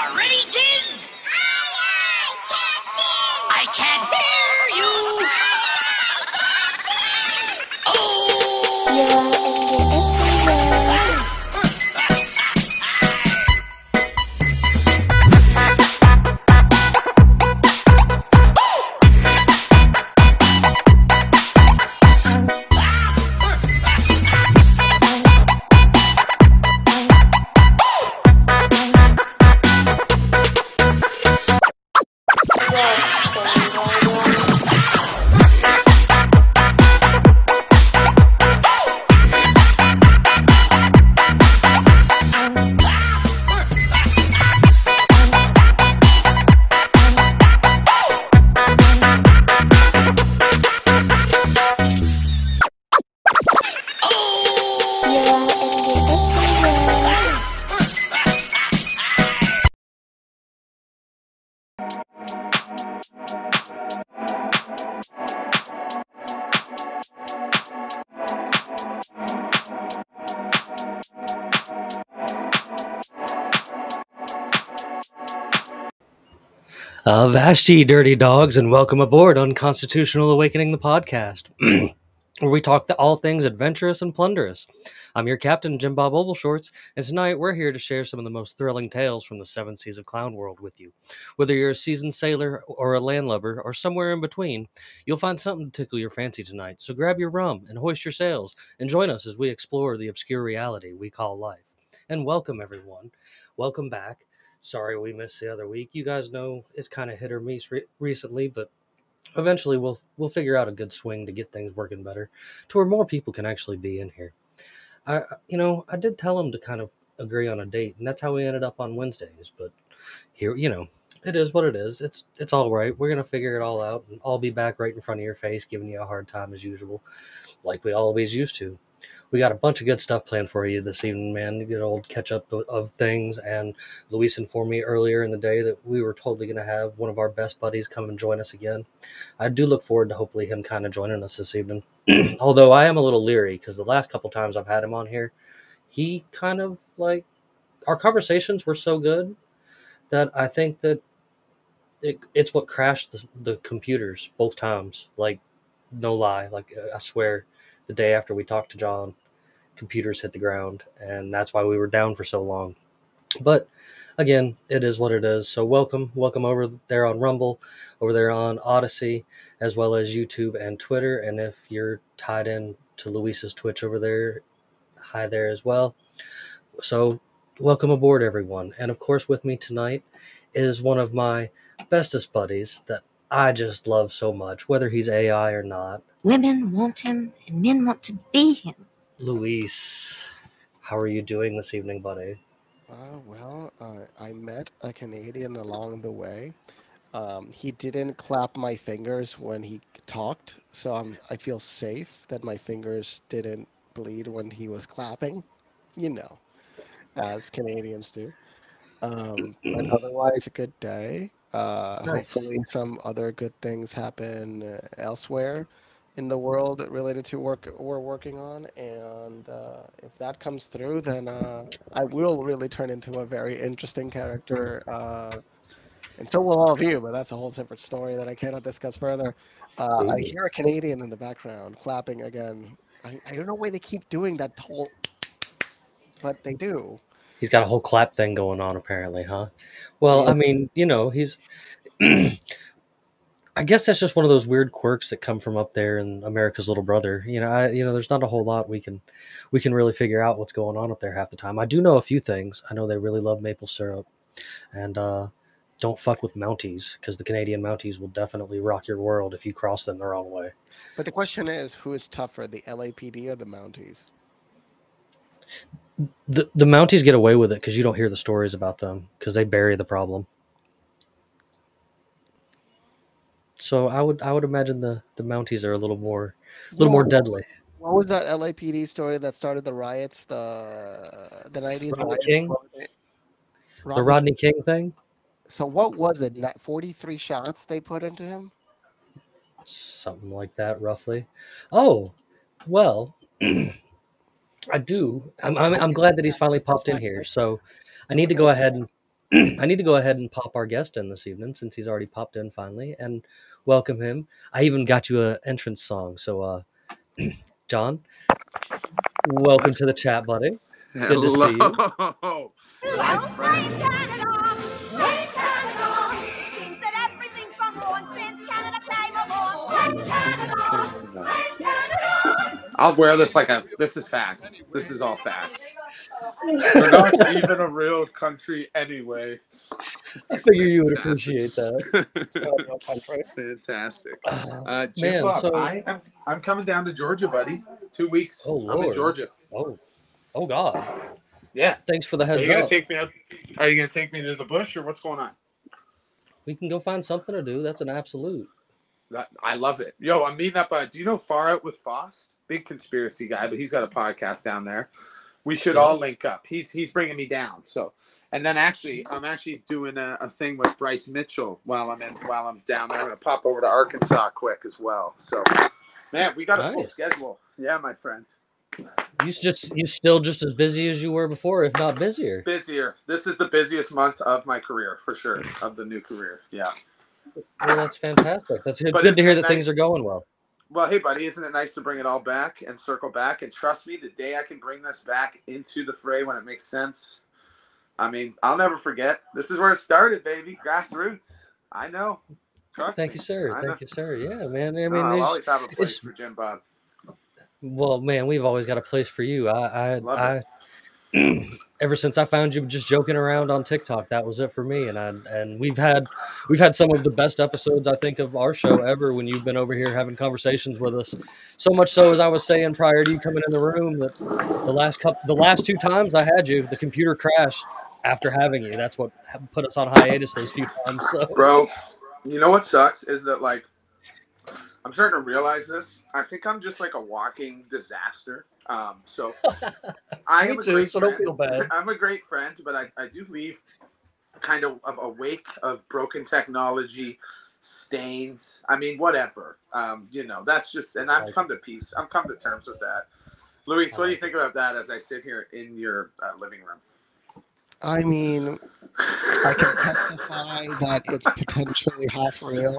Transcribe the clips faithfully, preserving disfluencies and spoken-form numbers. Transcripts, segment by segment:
are ready, kids? Aye, aye, Captain! I can't hear you. Oh! You're in the episode. Uh, Vashti, dirty dogs, and welcome aboard Unconstitutional Awakening, the podcast, where we talk the, all things adventurous and plunderous. I'm your captain, Jim Bob Ovalshorts, and tonight we're here to share some of the most thrilling tales from the seven seas of Clown World with you. Whether you're a seasoned sailor or a landlubber or somewhere in between, you'll find something to tickle your fancy tonight. So grab your rum and hoist your sails and join us as we explore the obscure reality we call life. And welcome, everyone. Welcome back. Sorry we missed the other week. You guys know it's kind of hit or miss re- recently, but eventually we'll we'll figure out a good swing to get things working better, to where more people can actually be in here. I you know I did tell them to kind of agree on a date, and that's how we ended up on Wednesdays. But here, you know, it is what it is. It's it's all right. We're gonna figure it all out, and I'll be back right in front of your face, giving you a hard time as usual, like we always used to. We got a bunch of good stuff planned for you this evening, man. Good old catch up of, of things. And Luis informed me earlier in the day that we were totally going to have one of our best buddies come and join us again. I do look forward to hopefully him kind of joining us this evening. Although I am a little leery because the last couple times I've had him on here, he kind of like our conversations were so good that I think that it, it's what crashed the, the computers both times. Like, no lie. Like, I swear, the day after we talked to John, computers hit the ground, and that's why we were down for so long. But again, it is what it is. So welcome, welcome over there on Rumble, over there on Odyssey, as well as YouTube and Twitter. And if you're tied in to Luis's Twitch over there, hi there as well. So welcome aboard, everyone. And of course, with me tonight is one of my bestest buddies that I just love so much, whether he's A I or not. Women want him, and men want to be him. Luis, how are you doing this evening, buddy? Uh, well, uh, I met a Canadian along the way. Um, he didn't clap my fingers when he talked, so I'm, I feel safe that my fingers didn't bleed when he was clapping, you know, as Canadians do. Um, but otherwise, a good day. Uh, Nice. Hopefully, some other good things happen uh, elsewhere in the world related to work we're working on. And uh, if that comes through, then uh, I will really turn into a very interesting character. Uh, and so will all of you, but that's a whole separate story that I cannot discuss further. Uh, I hear a Canadian in the background clapping again. I, I don't know why they keep doing that whole, but they do. He's got a whole clap thing going on, apparently, huh? Well, Yeah. I mean, you know, he's. I guess that's just one of those weird quirks that come from up there in America's Little Brother. You know, I you know, there's not a whole lot we can we can really figure out what's going on up there half the time. I do know a few things. I know they really love maple syrup, and uh, don't fuck with Mounties, because the Canadian Mounties will definitely rock your world if you cross them the wrong way. But the question is, who is tougher, the L A P D or the Mounties? The the Mounties get away with it because you don't hear the stories about them because they bury the problem. So I would I would imagine the, the Mounties are a little more a little Yeah, more deadly. what was that L A P D story that started the riots, the the nineties Rodney riots? King, What was it? the Rodney. Rodney King thing, So what was it? Ni- forty-three shots they put into him? something like that, roughly. Oh, well, I do. I'm I'm, I'm glad that he's finally popped in here. So I need to go ahead and I need to go ahead and pop our guest in this evening since he's already popped in finally and welcome him. I even got you an entrance song. So, uh, John, welcome to the chat, buddy. Good to see you. Hello, my friend. I'll wear this like a. This is facts. This is all facts. We're not even a real country anyway. I figure you would Fantastic. appreciate that. Fantastic. Uh, Uh, Jim man, Bob, so I am, I'm coming down to Georgia, buddy. Two weeks. oh I'm in lord, Georgia. oh oh god. Yeah. Thanks for the Are heads you gonna up. take me up? Are you gonna take me to the bush, or what's going on? We can go find something to do. That's an absolute. That, I love it. Yo, I'm meeting up. Uh, do you know Far Out with Foss? Big conspiracy guy, but he's got a podcast down there. We should Yeah. all link up. He's he's bringing me down. So, and then actually, I'm actually doing a, a thing with Bryce Mitchell while I'm in while I'm down there. I'm gonna pop over to Arkansas quick as well. So, man, we got a full Nice. schedule. Yeah, my friend. You just you still just as busy as you were before, if not busier. Busier. This is the busiest month of my career for sure. Of the new career. Yeah. Well, that's fantastic. That's good, But good to isn't hear it that things nice? are going well. Well, hey, buddy, isn't it nice to bring it all back and circle back? And trust me, the day I can bring this back into the fray when it makes sense, I mean, I'll never forget. This is where it started, baby. Grassroots. I know. Trust Thank me. you, sir. I Thank know. you, sir. Yeah, man. I No, mean, I'll it's, always have a place it's for Jim Bob. well, man. We've always got a place for you. I, I, Love I. Ever since I found you just joking around on TikTok, that was it for me. And I and we've had we've had some of the best episodes I think of our show ever when you've been over here having conversations with us. So much so, as I was saying prior to you coming in the room, that the last couple, the last two times I had you, the computer crashed after having you. That's what put us on hiatus those few times. So Bro, you know what sucks is that, like, I'm starting to realize this. I think I'm just like a walking disaster. Um, so I Me am a too, great so don't friend. feel bad. I'm a great friend, but I, I do leave kind of of a wake of broken technology, stains. I mean, whatever. Um, you know, that's just, and I've come to peace. I've come to terms with that. Luis, what do you think about that as I sit here in your uh, living room? I mean, I can testify that it's potentially half real.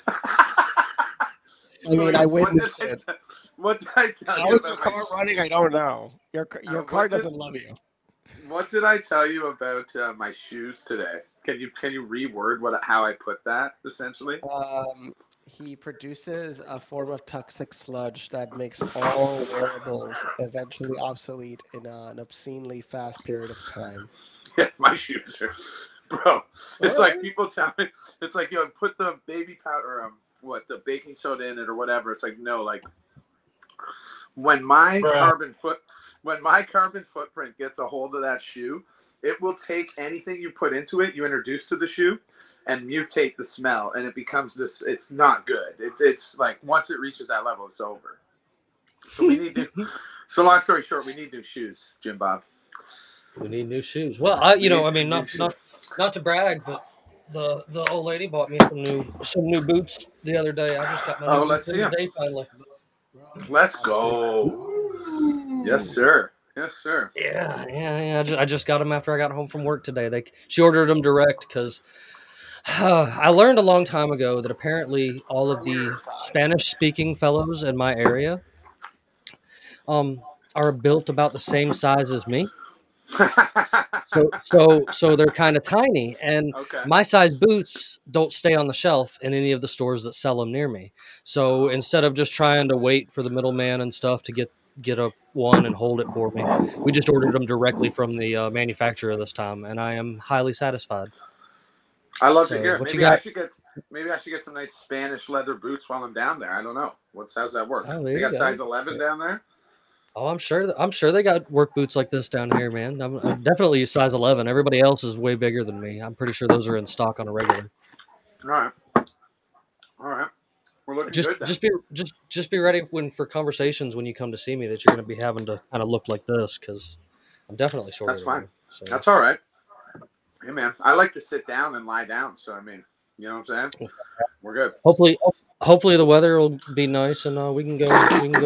I mean, I Luis, what witnessed did I it. t- What did I tell How you is your about my car running? I don't know. Your ca- your Uh, car what did- doesn't love you. What did I tell you about uh, my shoes today? Can you can you reword what how I put that essentially? Um, he produces a form of toxic sludge that makes all wearables eventually obsolete in uh, an obscenely fast period of time. Yeah, my shoes are, bro. It's like people tell me, it's like, yo, put the baby powder, um, what the baking soda in it or whatever. It's like, no, like when my Bruh. carbon foot, when my carbon footprint gets a hold of that shoe, it will take anything you put into it, you introduce to the shoe, and mutate the smell, and it becomes this. It's not good. It's it's like once it reaches that level, it's over. So we need to. So long story short, we need new shoes, Jim Bob. We need new shoes. Well, I, you We know, need I mean, new not shoes. not not to brag, but the the old lady bought me some new some new boots the other day. I just got my new Oh, boots let's in see 'em. today finally. Let's go. Yes, sir. Yes, sir. Yeah, yeah, yeah. I just, I just got them after I got home from work today. They she ordered them direct because uh, I learned a long time ago that apparently all of the Spanish speaking fellows in my area um are built about the same size as me. So so so they're kind of tiny, and Okay. my size boots don't stay on the shelf in any of the stores that sell them near me. So instead of just trying to wait for the middleman and stuff to get get a one and hold it for me, we just ordered them directly from the uh, manufacturer this time, and I am highly satisfied. I love So to hear it. what you Maybe I got? should get maybe I should get some nice Spanish leather boots while I'm down there. I don't know. What's how's that work? Oh, there They you got go. size eleven down there? Oh, I'm sure. th- I'm sure they got work boots like this down here, man. I'm, I'm definitely a size eleven. Everybody else is way bigger than me. I'm pretty sure those are in stock on a regular. All right. All right. We're looking Just good then. just be just just be ready when for conversations when you come to see me that you're going to be having to kind of look like this because I'm definitely shorter. That's than fine. you, so. That's all right. Hey man, I like to sit down and lie down, so I mean, you know what I'm saying? We're good. Hopefully, hopefully the weather will be nice and uh, we can go we can go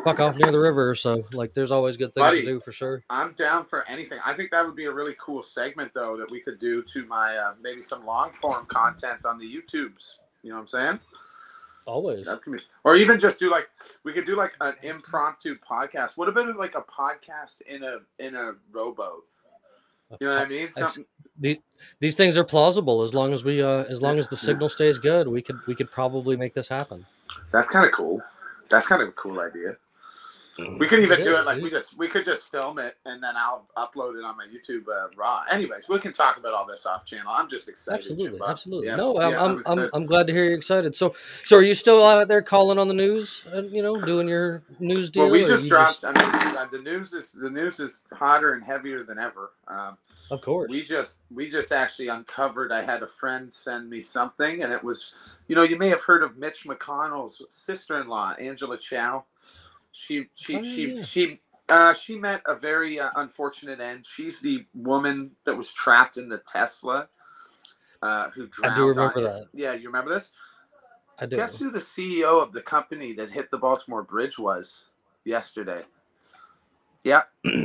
fuck off near the river. So like, there's always good things Buddy. to do for sure. I'm down for anything. I think that would be a really cool segment, though, that we could do to my uh, maybe some long form content on the YouTubes. You know what I'm saying? Always. That can be, or even just do like we could do like an impromptu podcast. What about like a podcast in a in a rowboat? You know what I mean? Something. These these things are plausible as long as we uh as long as the signal stays good. We could we could probably make this happen. That's kind of cool. That's kind of a cool idea. We could even It do it is, like dude. we just we could just film it and then I'll upload it on my YouTube uh, raw. Anyways, we can talk about all this off channel. I'm just excited. Absolutely, Jimbo. absolutely. Yeah, no, I'm yeah, I'm, I'm excited. I'm glad to hear you're excited. So so are you still out there calling on the news and you know doing your news deal? Well, we or just you dropped. I mean, uh, the news is the news is hotter and heavier than ever. Um, of course. we just we just actually uncovered. I had a friend send me something, and it was, you know, you may have heard of Mitch McConnell's sister-in-law, Angela Chow. She she Oh, she yeah. she uh, she met a very uh, unfortunate end. She's the woman that was trapped in the Tesla, uh, who drowned. I do remember on it. that. Yeah, you remember this? I do. Guess who the C E O of the company that hit the Baltimore Bridge was yesterday? Yeah.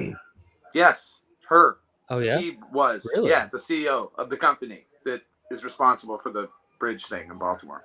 Yes, her. Oh yeah. He was. Really? Yeah, the C E O of the company that is responsible for the bridge thing in Baltimore.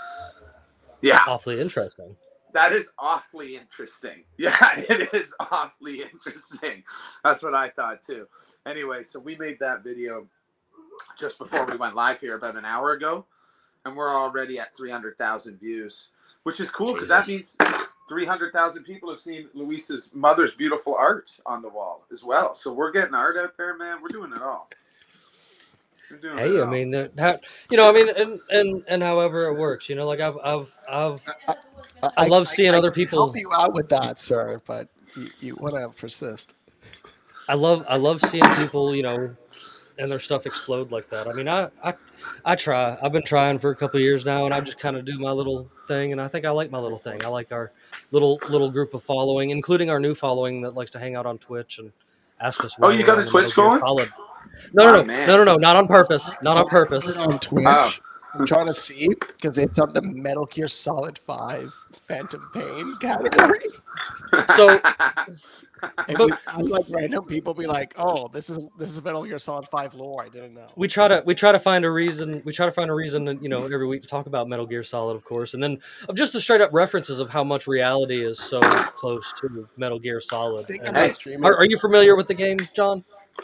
Yeah, Awfully interesting. that is awfully interesting. Yeah, it is awfully interesting. That's what I thought too. Anyway, so we made that video just before we went live here about an hour ago, and we're already at three hundred thousand views, which is cool because that means three hundred thousand people have seen Luis's mother's beautiful art on the wall as well. So we're getting art out there, man. We're doing it all. We're doing it Hey, I all. mean, uh, how, you know, I mean, and, and and however it works, you know, like I've I've I've I love seeing other can people- help you out with that, sir, but you, you want to persist. I love I love seeing people, you know, and their stuff explode like that. I mean, I I, I try. I've been trying for a couple of years now, and I just kind of do my little thing, and I think I like my little thing. I like our little little group of following, including our new following that likes to hang out on Twitch and ask us. Oh, when you we're got on a the Twitch Metal Gear going? Solid. No, no, Oh, no, man. no, no, no, not on purpose. Not on purpose. On Twitch. Oh. I'm trying to see because it's on the Metal Gear Solid five Phantom Pain category. So And But- we, I like random people be like, "Oh, this is this is Metal Gear Solid five lore." I didn't know. we try to we try to find a reason. We try to find a reason, you know, every week to talk about Metal Gear Solid, of course, and then of just the straight up references of how much reality is so close to Metal Gear Solid. I think And- I'm Hey, not streaming. Are, are you familiar with the game, John?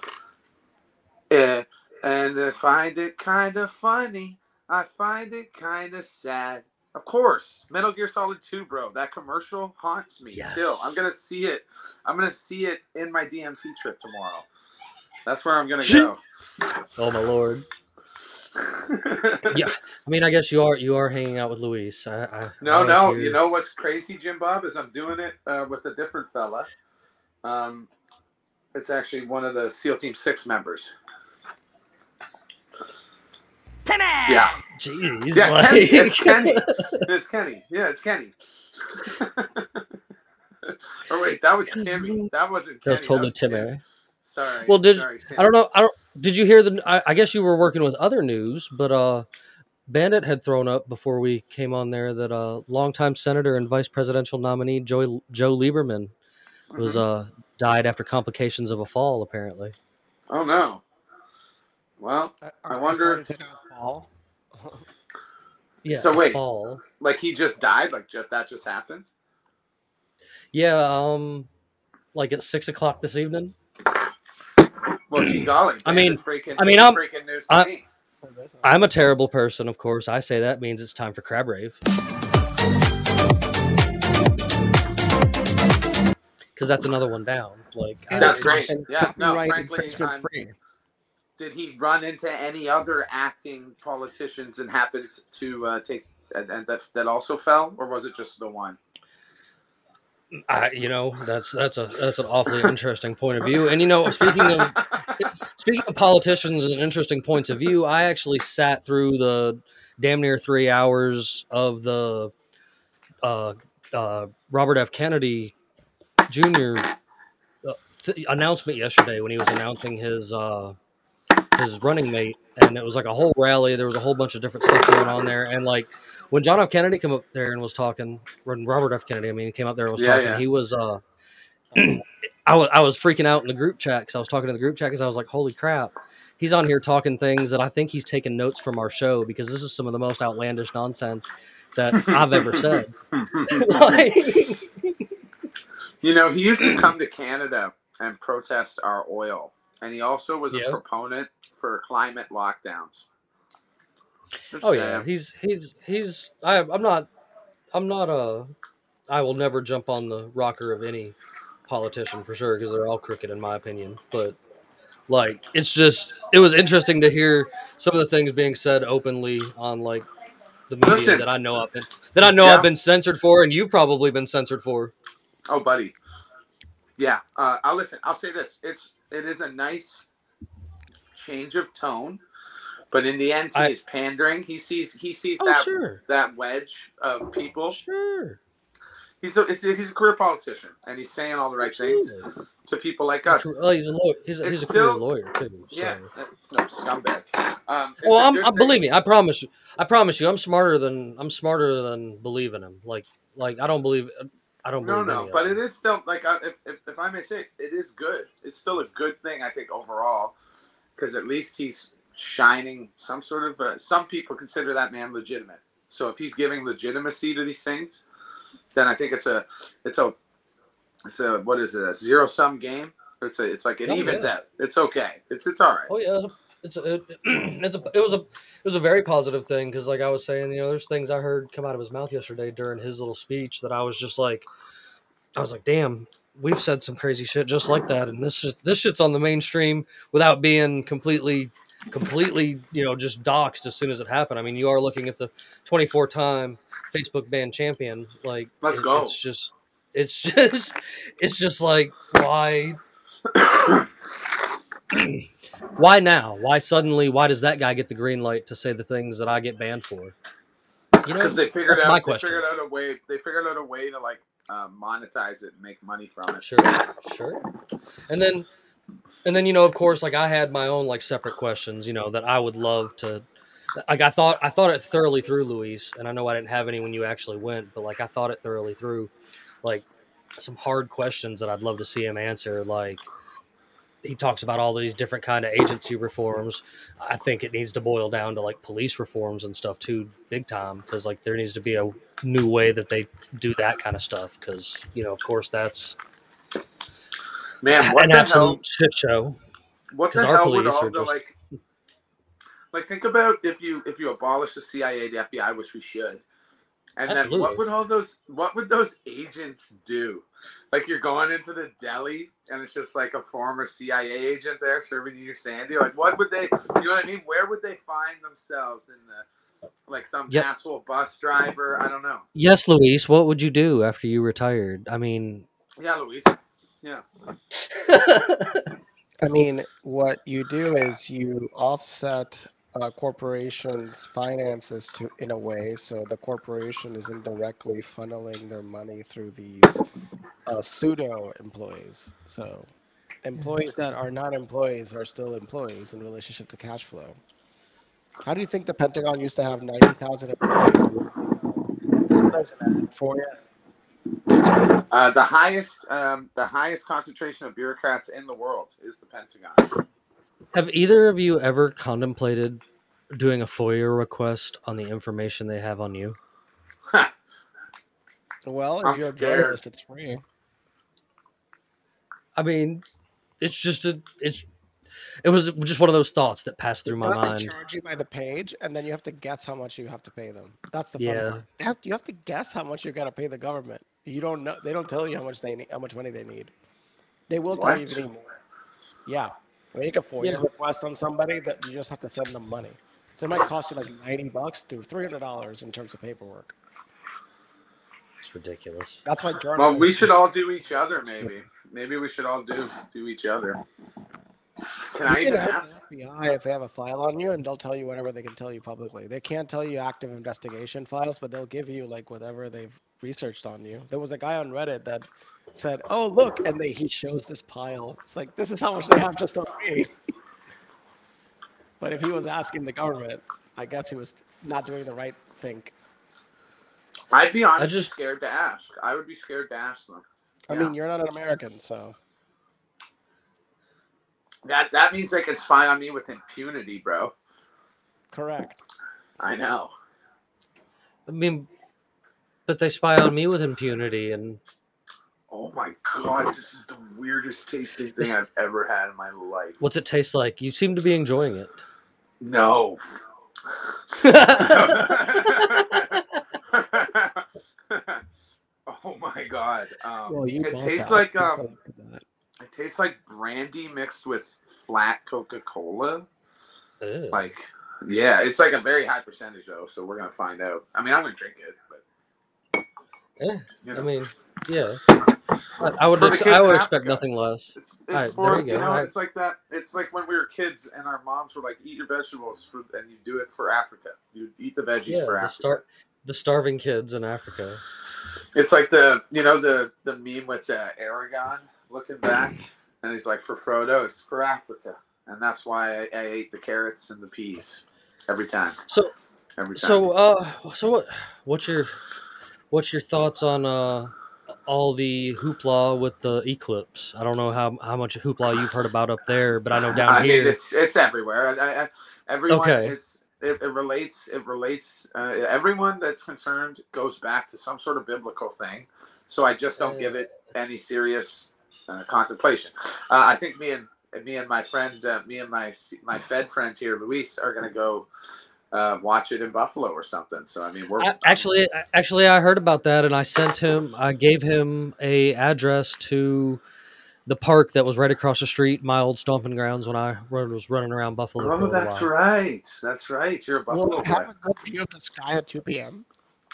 Yeah, and I find it kind of funny. I find it kind of sad. Of course, Metal Gear Solid two, bro. That commercial haunts me Yes. still. I'm gonna see it. I'm gonna see it in my D M T trip tomorrow. That's where I'm gonna go. Oh my lord! Yeah, I mean, I guess you are you are hanging out with Luis. I, I, No, I no. hear- You know what's crazy, Jim Bob, is I'm doing it uh, with a different fella. Um, it's actually one of the SEAL Team Six members. Timmy! Yeah. Jeez, Yeah, like... Kenny. It's Kenny. It's Kenny. Yeah, it's Kenny. Oh wait, that was Timmy. That wasn't That Kenny. was totally that was Timmy. Sorry. Well, did sorry, Tim. I don't know. I don't. Did you hear the? I, I guess you were working with other news, but uh, Bandit had thrown up before we came on there that uh, longtime senator and vice presidential nominee Joe Joe Lieberman was Mhm. uh died after complications of a fall. Apparently, Oh no. Well, I, I wonder- To not fall. yeah. So a wait. fall. like he just died. Like just that just happened. Yeah. Um, like at six o'clock this evening. Well, gee golly. I man, mean- it's breaking, I mean, it's I'm- breaking news to I- me. I'm a terrible person, of course. I say that means it's time for Crab Rave. Because that's another one down. Like I- That's it's great. just- And Yeah, no, copyright frankly, infringement I'm- free. Did he run into any other acting politicians and happened to uh, take and, and that that also fell, or was it just the one? I, you know, that's that's a that's an awfully interesting point of view. And you know, speaking of speaking of politicians and interesting points of view, I actually sat through the damn near three hours of the uh, uh, Robert F. Kennedy Junior uh, th- announcement yesterday when he was announcing his uh, his running mate and it was like a whole rally. There was a whole bunch of different stuff going on there, and like when John F. Kennedy came up there and was talking, when Robert F. Kennedy, I mean, he came up there and was Yeah, talking. yeah. He was, uh, I was, I was freaking out in the group chat because I was talking to the group chat because I was like, holy crap, he's on here talking things that I think he's taking notes from our show because this is some of the most outlandish nonsense that I've ever said. Like, You know, he used to come to Canada and protest our oil, and he also was Yeah. a proponent for climate lockdowns. Just oh yeah, saying. he's he's he's. I, I'm not. I'm not a. I will never jump on the rocker of any politician for sure because they're all crooked in my opinion. But like, it's just it was interesting to hear some of the things being said openly on like the media Listen. that I know I've been that I know Yeah. I've been censored for, and you've probably been censored for. Oh, buddy. Yeah. Uh, I'll listen. I'll say this. It's it is a nice change of tone, but in the end, he I- is pandering. He sees he sees Oh that sure, that wedge of people. sure, He's a it's a, he's a career politician, and he's saying all the right things absolutely. to people like He's a, us. career- well, he's a lawyer. He's a, It's he's a career still- lawyer too. So. Yeah. No, scumbag. Um, it's Well, a I'm, good I, thing. believe me. I promise you. I promise you. I'm smarter than I'm smarter than believing him. Like, like I don't believe. I don't No, believe. no, any but of it them. is still like I- if, if if I may say, it is good. It's still a good thing, I think, overall, because at least he's shining some sort of. Uh, some people consider that man legitimate. So if he's giving legitimacy to these things, then I think it's a, it's a, it's a what is it? A zero sum game. It's a, it's like it Oh, evens yeah. out. It's okay. It's it's all right. Oh yeah, it's a, it, it's a it was a it was a very positive thing because like I was saying, you know, there's things I heard come out of his mouth yesterday during his little speech that I was just like, I was like, damn, we've said some crazy shit just like that, and this shit, this shit's on the mainstream without being completely, completely, you know, just doxxed as soon as it happened. I mean, you are looking at the twenty-four time Facebook band champion. Like, Let's it- go. It's just, it's just, it's just like why. Why now? Why suddenly? Why does that guy get the green light to say the things that I get banned for? You know, Because they figured that's out my they question. figured out a way they figured out a way to like uh, monetize it and make money from it. Sure, sure. And then, and then you know, of course, like I had my own like separate questions, you know, that I would love to. Like I thought, I thought it thoroughly through, Luis, and I know I didn't have any when you actually went, but like I thought it thoroughly through, like some hard questions that I'd love to see him answer, like. He talks about all these different kind of agency reforms. I think it needs to boil down to like police reforms and stuff too, big time. Because like there needs to be a new way that they do that kind of stuff. Because you know, of course, that's Man, what an the absolute hell? shit show. What 'Cause the our hell would police all are the just- like? Like, think about if you if you abolish the C I A, the F B I, which we should, and then Absolutely. what would all those what would those agents do? Like, you're going into the deli and it's just like a former C I A agent there serving you your sandy. Like, what would they? You know what I mean? Where would they find themselves in the like some Yep. asshole bus driver? I don't know. Yes, Luis. What would you do after you retired? I mean, Yeah, Luis. Yeah. I mean, what you do is you offset uh, corporations' finances to in a way, so the corporation isn't directly funneling their money through these uh, pseudo employees. So employees that are not employees are still employees in relationship to cash flow. How do you think the Pentagon used to have ninety thousand employees? There's an ad for you. Uh, the highest um, the highest concentration of bureaucrats in the world is the Pentagon. have either of you ever contemplated doing a FOIA request on the information they have on you? Well, if I'm you're a scared. journalist, it's free. I mean, it's just a it's it was just one of those thoughts that passed through my You know, they mind. charge you by the page, and then you have to guess how much you have to pay them. That's the fun Yeah. part. You have, you have to guess how much you're gonna pay the government. You don't know. They don't tell you how much they need, how much money they need. They will tell you if What? you need more. Yeah, when you make a FOIA Yeah. request on somebody, that you just have to send them money. So it might cost you like ninety bucks to three hundred dollars in terms of paperwork. It's ridiculous. That's why journalists. Well, we should all do each other, maybe. Maybe we should all do do each other. Can I You even can ask ask? the F B I if they have a file on you, and they'll tell you whatever they can tell you publicly. They can't tell you active investigation files, but they'll give you like whatever they've researched on you. There was a guy on Reddit that said, "Oh, look," and they, he shows this pile. It's like, this is how much they have just on me. But if he was asking the government, I guess he was not doing the right thing. I'd be honestly just- scared to ask. I would be scared to ask them. I Yeah. mean, you're not an American, so That that means they can spy on me with impunity, bro. correct. I know. I mean, but they spy on me with impunity, and Oh my god, this is the weirdest tasting thing I've ever had in my life. what's it taste like? You seem to be enjoying it. No. Oh my god. Um, Well, you it bought tastes that. like You um, bought that. it tastes like brandy mixed with flat Coca-Cola. Ew. Like, yeah, it's like a very high percentage though, so we're gonna find out. I mean, I'm gonna drink it, but Eh, you I know. mean, yeah. I, I would For the ex- kids I in would expect Africa. nothing less. It's, it's Alright, for, there you you, go. know, Alright. it's like that. It's like when we were kids and our moms were like, "Eat your vegetables," for, and you do it for Africa. You eat the veggies Yeah, for the Africa. star, the starving kids in Africa. It's like the you know the the meme with uh, Aragon looking back, and he's like, "For Frodo, it's for Africa," and that's why I, I ate the carrots and the peas every time. So, Every time. so, uh, so what? What's your, what's your thoughts on uh, all the hoopla with the eclipse? I don't know how how much hoopla you've heard about up there, but I know down I here. mean, it's it's everywhere. I, I, everyone, Okay. it's it, it relates. It relates. Uh, everyone that's concerned goes back to some sort of biblical thing. So I just don't give it any serious uh, contemplation. Uh, I think me and me and my friend, uh, me and my my Fed friend here, Luis, are gonna go uh, watch it in Buffalo or something. So I mean, we're I, actually, actually, I heard about that, and I sent him. I gave him a address to the park that was right across the street, my old stomping grounds when I was running around Buffalo for a Oh, little that's while. right. That's right. You're a Will Buffalo it have boy. a good view of the sky at two p.m.?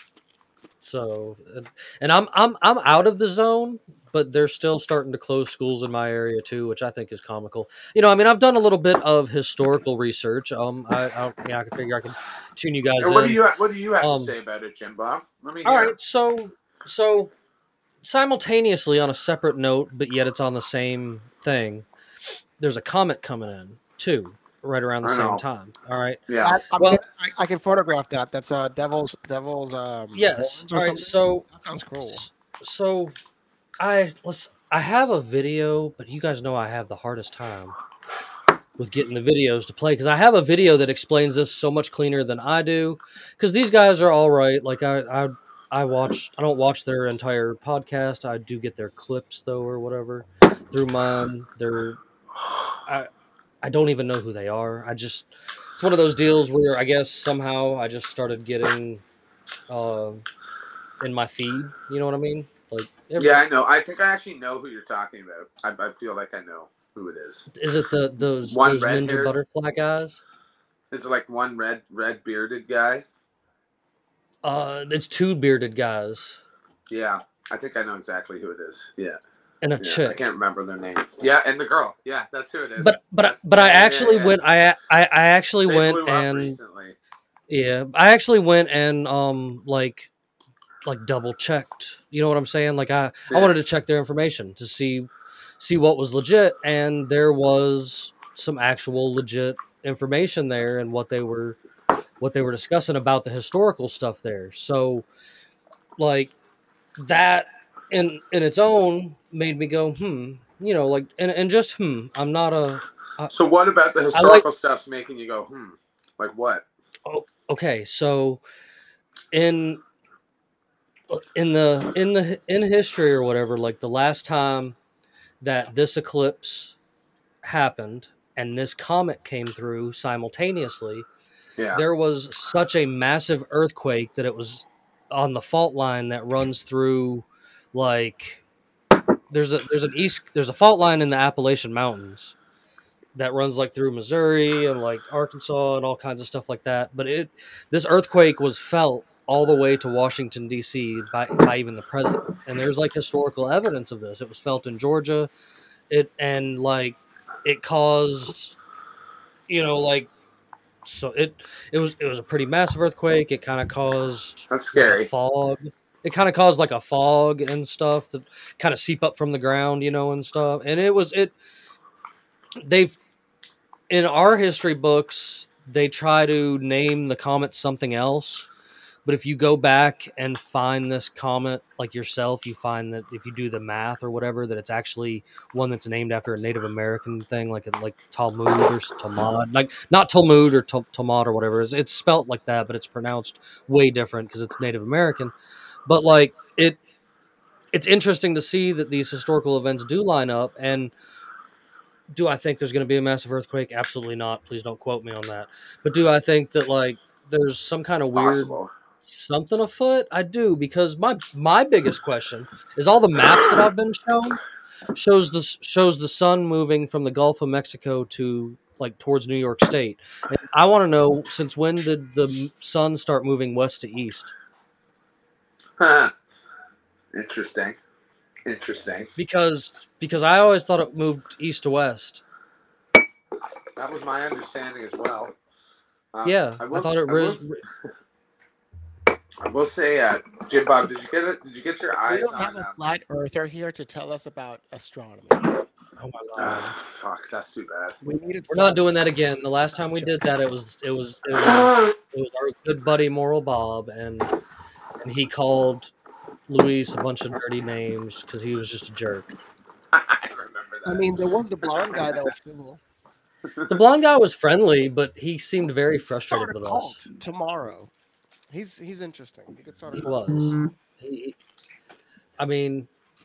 So, and- and I'm I'm I'm out of the zone, but they're still starting to close schools in my area too, which I think is comical. You know, I mean, I've done a little bit of historical research. Um, I I, don't, yeah, I can figure I can tune you guys And what in. do you what do you have Um, to say about it, Jim Bob? Let me All hear. right, so so simultaneously on a separate note, but yet it's on the same thing. There's a comet coming in too, right around the I same know. time. All right. Yeah. I, I'm Well- gonna- I, I can photograph that. That's uh, Devil's Devil's. Um, Yes. horns or All right. something? So that sounds cool. so I let's I have a video, but you guys know I have the hardest time with getting the videos to play because I have a video that explains this so much cleaner than I do. Because these guys are all right. Like I I I watch. I don't watch their entire podcast. I do get their clips though, or whatever, through mine. They're I I don't even know who they are. I just it's one of those deals where I guess somehow I just started getting uh, in my feed. You know what I mean? Like every, Yeah, I know. I think I actually know who you're talking about. I, I feel like I know who it is. Is it the those One those ninja red-haired- butterfly guys? Is it like one red red bearded guy? Uh, it's two bearded guys Yeah, I think I know exactly who it is. Yeah, and a yeah I chick. can't remember their name. Yeah, and the girl. Yeah, that's who it is. But but That's- but I yeah, yeah, actually yeah. went. I I, I actually They went blew up and recently. yeah, I actually went and um like like double checked. You know what I'm saying? Like I Yeah. I wanted to check their information to see see what was legit, and there was some actual legit information there and what they were what they were discussing about the historical stuff there. So like that in in its own made me go hmm, you know, like and and just hmm. I'm not a So what about the like- historical stuff's making you go hmm? Like what? oh, okay. So in in the in the in history or whatever, like the last time that this eclipse happened and this comet came through simultaneously, Yeah. there was such a massive earthquake that it was on the fault line that runs through like there's a there's an east there's a fault line in the Appalachian Mountains that runs like through Missouri and like Arkansas and all kinds of stuff like that. But it this earthquake was felt all the way to Washington D C by by even the president. And there's like historical evidence of this. It was felt in Georgia. It and like it caused you know like so it it was it was a pretty massive earthquake. It kind of caused That's like scary. a fog. It kind of caused like a fog and stuff that kind of seep up from the ground, you know, and stuff. And it was it they've in our history books, they try to name the comet something else. But if you go back and find this comet like yourself, you find that if you do the math or whatever, that it's actually one that's named after a Native American thing, like like Talmud or Talmud, like not Talmud or Tal- Talmud or whatever. It's, it's spelt like that, but it's pronounced way different because it's Native American. But like it, it's interesting to see that these historical events do line up. And do I think there's going to be a massive earthquake? Absolutely not. Please don't quote me on that. But do I think that like there's some kind of weird Possible. something afoot? I do, because my my biggest question is all the maps that I've been shown shows the shows the sun moving from the Gulf of Mexico to like towards New York State. And I want to know, since when did the sun start moving west to east? Interesting. Interesting. Because because I always thought it moved east to west. That was my understanding as well. Um, Yeah, I, will, thought it I will, was. I will say, uh, Jim Bob, did you get it? Did you get your We eyes don't on? have a Um, flat earther here to tell us about astronomy. Oh my god. ah, fuck, that's too bad. We needed. We're not doing that again. The last time we did that, it was it was it was it was our good buddy Moral Bob, and and he called Luis a bunch of dirty names because he was just a jerk. I remember that. I mean, there was the blonde guy that was civil. The blonde guy was friendly, but he seemed very frustrated Start a with cult us. tomorrow. He's he's interesting. He could start a He cult. was. He, I mean,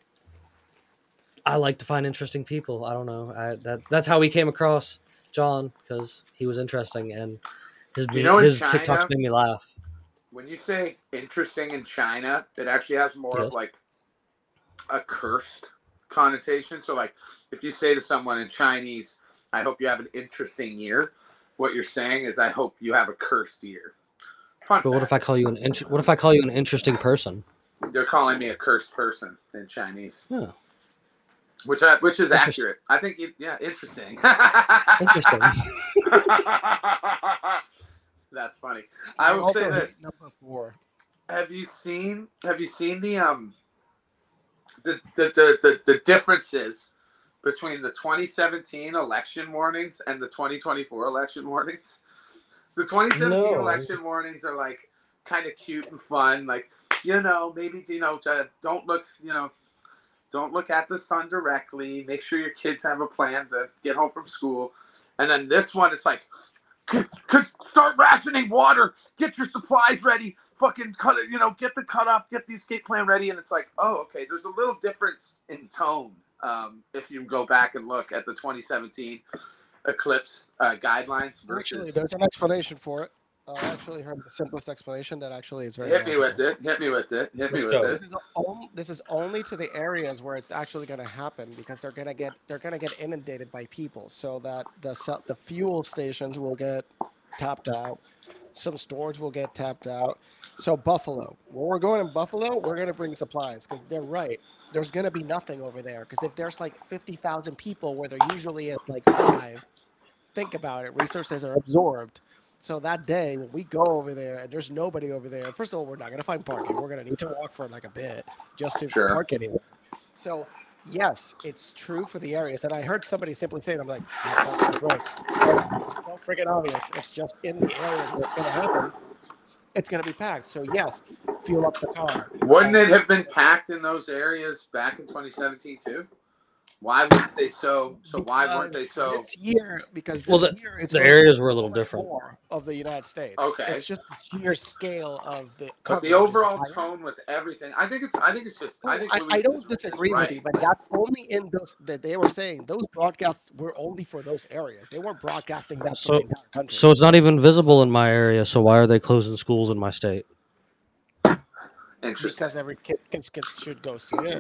I like to find interesting people. I don't know. I, that that's how we came across John, because he was interesting and his You know, in his China- TikToks made me laugh. When you say interesting in China, it actually has more Yes. of like a cursed connotation. So, like, if you say to someone in Chinese, I hope you have an interesting year, what you're saying is, I hope you have a cursed year. Fun But what if I fact. call you an int- what if I call you an interesting person? They're calling me a cursed person in Chinese, Yeah, which I, which is Interest- accurate. I think, you, yeah, interesting. interesting. That's funny. I will also say hit this. Number four. Have you seen have you seen the um the the, the, the, the differences between the twenty seventeen election warnings and the twenty twenty-four election warnings? The twenty seventeen No. election warnings are like kind of cute and fun, like, you know, maybe, you know, uh, don't look, you know, don't look at the sun directly. Make sure your kids have a plan to get home from school. And then this one, it's like, could, could start rationing water. Get your supplies ready. Fucking cut it, you know, get the cutoff, get the escape plan ready. And it's like, oh, okay, there's a little difference in tone um, if you go back and look at the twenty seventeen eclipse uh, guidelines versus. Actually, there's an explanation for it. I actually heard the simplest explanation that actually is very. Hit me with logical. it. Hit me with it. Hit me Let's with go. it. This is only, this is only to the areas where it's actually going to happen, because they're going to get they're going to get inundated by people, so that the su- the fuel stations will get tapped out, some stores will get tapped out. So Buffalo, where we're going in Buffalo, we're going to bring supplies, because they're right. There's going to be nothing over there, because if there's like fifty thousand people where there usually is like five, think about it. Resources are absorbed. So that day when we go over there and there's nobody over there, first of all, we're not going to find parking. We're going to need to walk for like a bit just to Sure. park anywhere. So yes, it's true for the areas. And I heard somebody simply say it. I'm like, that's right. It's so freaking obvious. It's just in the areas where it's going to happen. It's going to be packed. So yes, fuel up the car. Wouldn't it have been packed in those areas back in twenty seventeen too? Why weren't they so? So why weren't they Because so? This year, because this Well, the- year it's the going to areas be were a little so much different. more of the United States. Okay. It's just the sheer scale of the. But coverage the is overall higher. tone with everything, I think it's. I think it's just. I think. I, Luis I is- don't is disagree right. with you, but that's only in those that they were saying those broadcasts were only for those areas. They weren't broadcasting that So- for the entire country. So it's not even visible in my area. So why are they closing schools in my state? Interesting. because every kid, kids, kids should go see it.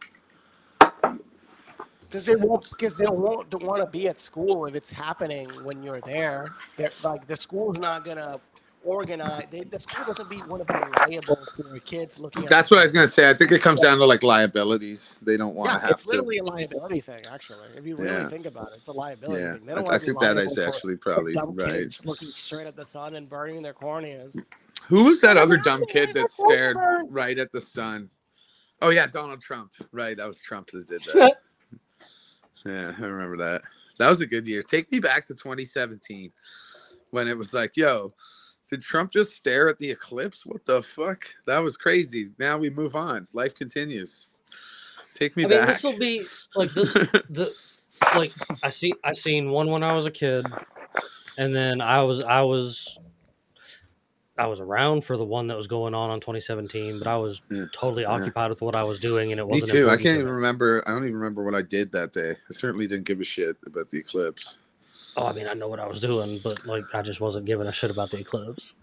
Because they won't, because they won't don't want to be at school if it's happening when you're there. They're like the school's not gonna organize. They, the school doesn't be want to be liable for kids looking. At That's what I was gonna say. I think it comes down to like liabilities. They don't want to Yeah, have it's to. literally a liability thing. Actually, if you really Yeah. think about it, it's a liability Yeah, thing. They don't I, I want to be think that liable is for- actually for probably dumb right. kids looking straight at the sun and burning their corneas. Who was that other dumb kid that stared right at the sun? Oh yeah, Donald Trump. Right, that was Trump that did that. Yeah, I remember that. That was a good year. Take me back to twenty seventeen when it was like, yo, did Trump just stare at the eclipse? What the fuck? That was crazy. Now we move on. Life continues. Take me I mean, back. this will be like this. The like I see. I seen one when I was a kid, and then I was I was I was around for the one that was going on on twenty seventeen, but I was Yeah. totally Yeah. occupied with what I was doing, and it Me wasn't. too. I important can't to even me. remember. I don't even remember what I did that day. I certainly didn't give a shit about the eclipse. Oh, I mean, I know what I was doing, but like, I just wasn't giving a shit about the eclipse.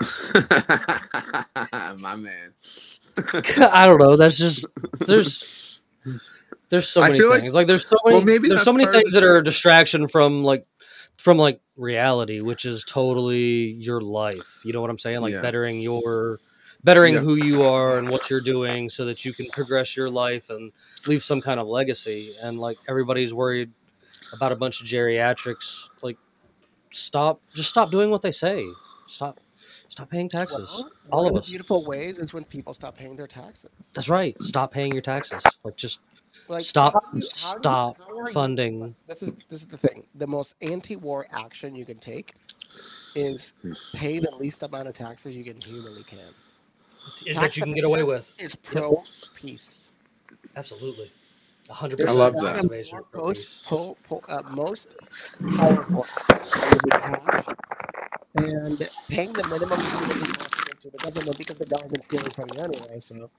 My man. I don't know. That's just there's there's so I many feel things. like- Like, there's so many well, maybe there's that's so many part of things the that are a thing. distraction from like from like reality, which is totally your life. You know what I'm saying? Like Yeah. bettering your bettering Yeah. who you are and what you're doing so that you can progress your life and leave some kind of legacy. And like everybody's worried about a bunch of geriatrics. Like stop just stop doing what they say. Stop stop paying taxes. Well, All one of of us. the beautiful ways is when people stop paying their taxes. That's right. Stop paying your taxes. Like just Like, stop how do you- how do you- stop how are you- funding. This is this is the thing. The most anti-war action you can take is pay the least amount of taxes you can humanly can. that you can get away with. Is pro peace. Absolutely. A hundred There's I percent. love that. conservation More of pro most, peace. po, po, uh, most powerful you would have, and paying the minimum humanly possible to the government because the government's stealing from you anyway. So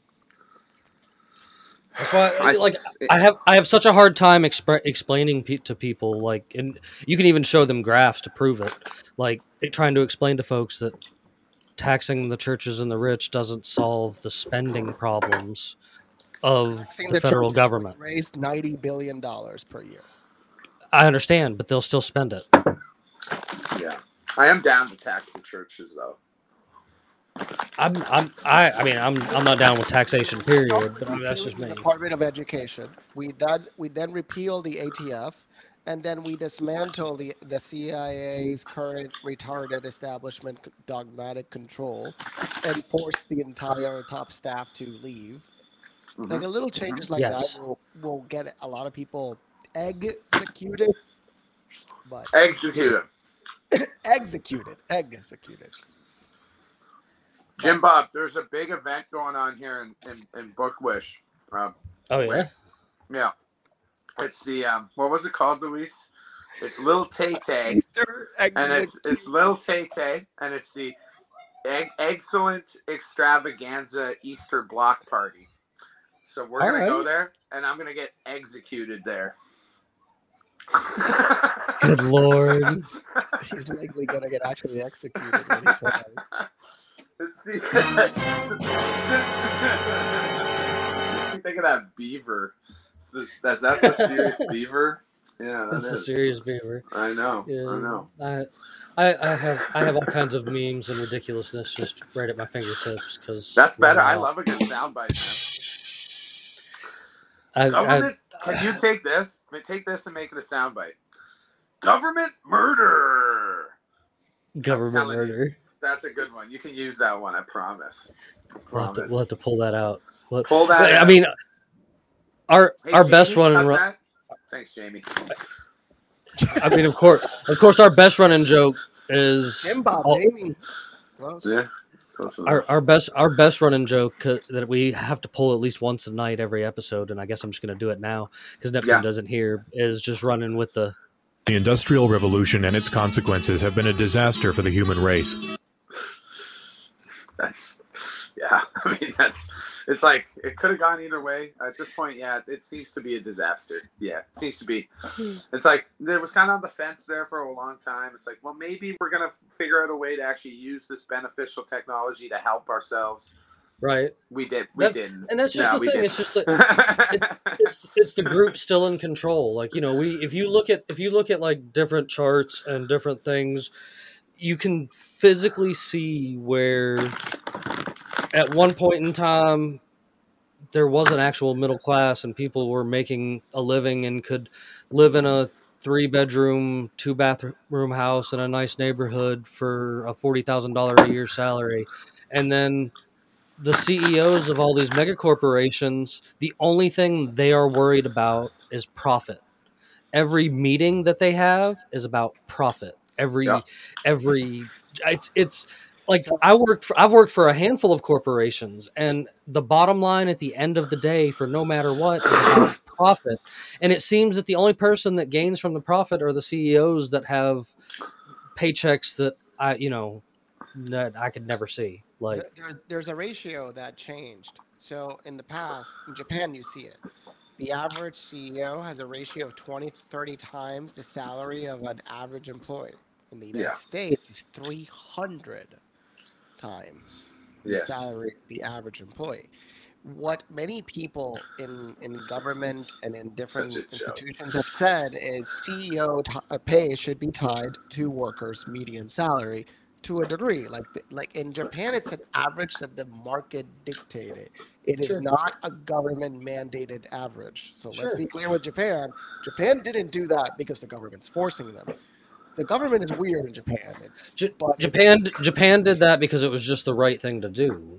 That's why, I like, s- I have I have such a hard time expre- explaining pe- to people, like, and you can even show them graphs to prove it, like it, trying to explain to folks that taxing the churches and the rich doesn't solve the spending problems of taxing the federal churches would government. raise ninety billion dollars per year. I understand, but they'll still spend it. Yeah. I am down to tax the churches, though. I'm, I'm, I, I mean, I'm, I'm not down with taxation, period. But I mean, that's just Repealing me. the Department of Education. We then we then repeal the A T F, and then we dismantle the the C I A's current retarded establishment c- dogmatic control, and force the entire top staff to leave. Like a little changes like Yes. that will will get a lot of people executed, but Execute it. executed, executed. Jim Bob, there's a big event going on here in, in, in Bookwish. Um, Oh yeah. yeah. It's the, um, what was it called, Luis? It's Little Tay Tay. Easter And it's executed. it's Little Tay Tay, and it's the egg, Excellent Extravaganza Easter Block Party. So we're All going to go right. there, and I'm going to get executed there. Good lord. He's likely gonna get actually executed when he tries. It's the... Think of that beaver. Is that the serious beaver? Yeah, that That's the is. serious beaver. I know. Yeah. I know. I, I, I have I have all kinds of memes and ridiculousness just right at my fingertips because That's better. I love a good soundbite, man. I, I, Government, can you take this? Take this and make it a soundbite. Government murder. government telling you. murder. That's a good one. You can use that one. I promise. I We'll have, to, promise. we'll have to pull that out. We'll- Pull that I out. mean, our Hey, our Jamie, best run cut and run. that. Thanks, Jamie. I mean, of course, of course, our best running joke is Jim Bob, all- Jamie. Close. Yeah. Close enough. our our best our best running joke uh, that we have to pull at least once a night every episode, and I guess I'm just going to do it now because Neptune Yeah. doesn't hear. Is just running with the The Industrial Revolution and its consequences have been a disaster for the human race. That's, yeah. I mean, that's, it's like, it could have gone either way. At this point, yeah, it seems to be a disaster. Yeah, it seems to be. It's like, there was kind of on the fence there for a long time. It's like, well, maybe we're going to figure out a way to actually use this beneficial technology to help ourselves. right, We did. We That's- didn't. and that's just No, the we thing. didn't. It's just that it's it's the group still in control. Like, you know, we if you look at if you look at like different charts and different things, you can physically see where at one point in time there was an actual middle class and people were making a living and could live in a three bedroom, two bathroom house in a nice neighborhood for a forty thousand dollars a year salary. And then the C E Os of all these mega corporations, the only thing they are worried about is profit. every meeting that they have is about profit. Every Yeah. every it's it's like So I worked for I've worked for a handful of corporations, and the bottom line at the end of the day for no matter what is about profit. And it seems that the only person that gains from the profit are the C E Os that have paychecks that I you know that I could never see. Like th- there, there's a ratio that changed. So in the past, in Japan, you see it. The average C E O has a ratio of twenty, thirty times the salary of an average employee. In the United Yeah. States, it's three hundred times the Yes. salary of the average employee. What many people in, in government and in different Such a joke. institutions have said is C E O t- uh, pay should be tied to workers' median salary to a degree. Like the, like in Japan, it's an average that the market dictated. It is Sure. not a government mandated average. So Sure. let's be clear with Japan. Japan didn't do that because the government's forcing them. The government is weird in Japan. It's J- but Japan it's, Japan did that because it was just the right thing to do.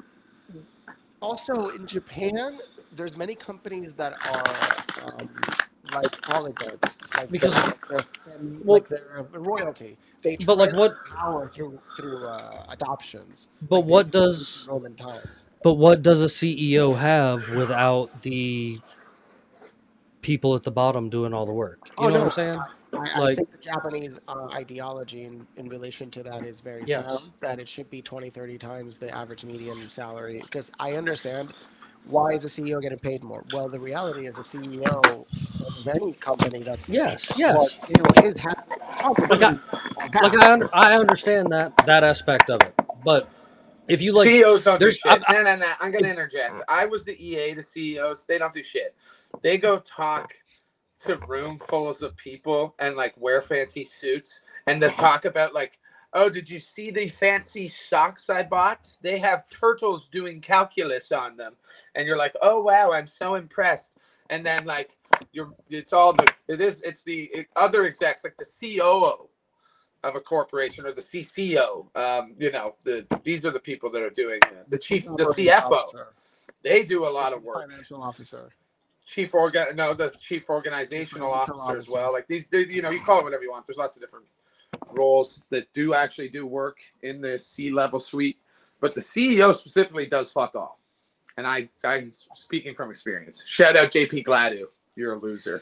also in Japan, there's many companies that are um, like oligarchs, like Because- they're, they're, well- like they're royalty. They But, like, what- transfer power through through uh, adoptions. But like they what did in does Roman times? but what does a C E O have without the people at the bottom doing all the work? You Oh, know what no. I'm saying? I, I Like- think the Japanese uh, ideology in, in relation to that is very Yes. sound, that it should be twenty, thirty times the average median salary. Because I understand why is a C E O getting paid more? Well, the reality is a C E O of any company that's Yes, yes. what is ha- responsibility. Like I un- I understand that that aspect of it, but if you like, C E Os don't do there's- shit. I've- no, no, no. I'm gonna interject. I was the E A to C E Os. They don't do shit. They go talk to room fulls of people and like wear fancy suits and they talk about like, oh, did you see the fancy socks I bought? They have turtles doing calculus on them, and you're like, oh wow, I'm so impressed. And then like you're, it's all the it is it's the it, other execs like the C O O of a corporation or the C C O. Um, you know, the these are the people that are doing uh, the chief, the C F O. Officer, They do a lot of work. financial officer. Chief organ, no, the chief organizational Financial officer as officer. well. Like these, they, you know, you call it whatever you want. There's lots of different roles that do actually do work in the C level suite, but the C E O specifically does fuck all. And I, I'm speaking from experience. Shout out J P Gladu. You're a loser.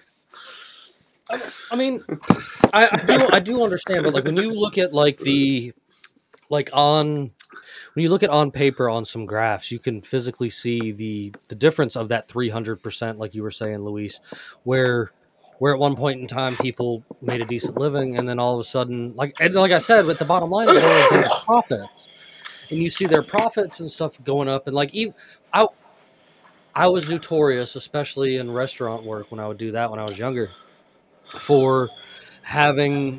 I mean, I, I do I do understand, but like when you look at like the like on when you look at on paper on some graphs, you can physically see the the difference of that three hundred percent, like you were saying, Luis, where where at one point in time people made a decent living, and then all of a sudden, like and like I said, with the bottom line, it boils down to profits, and you see their profits and stuff going up, and like even I I was notorious, especially in restaurant work when I would do that when I was younger, for having,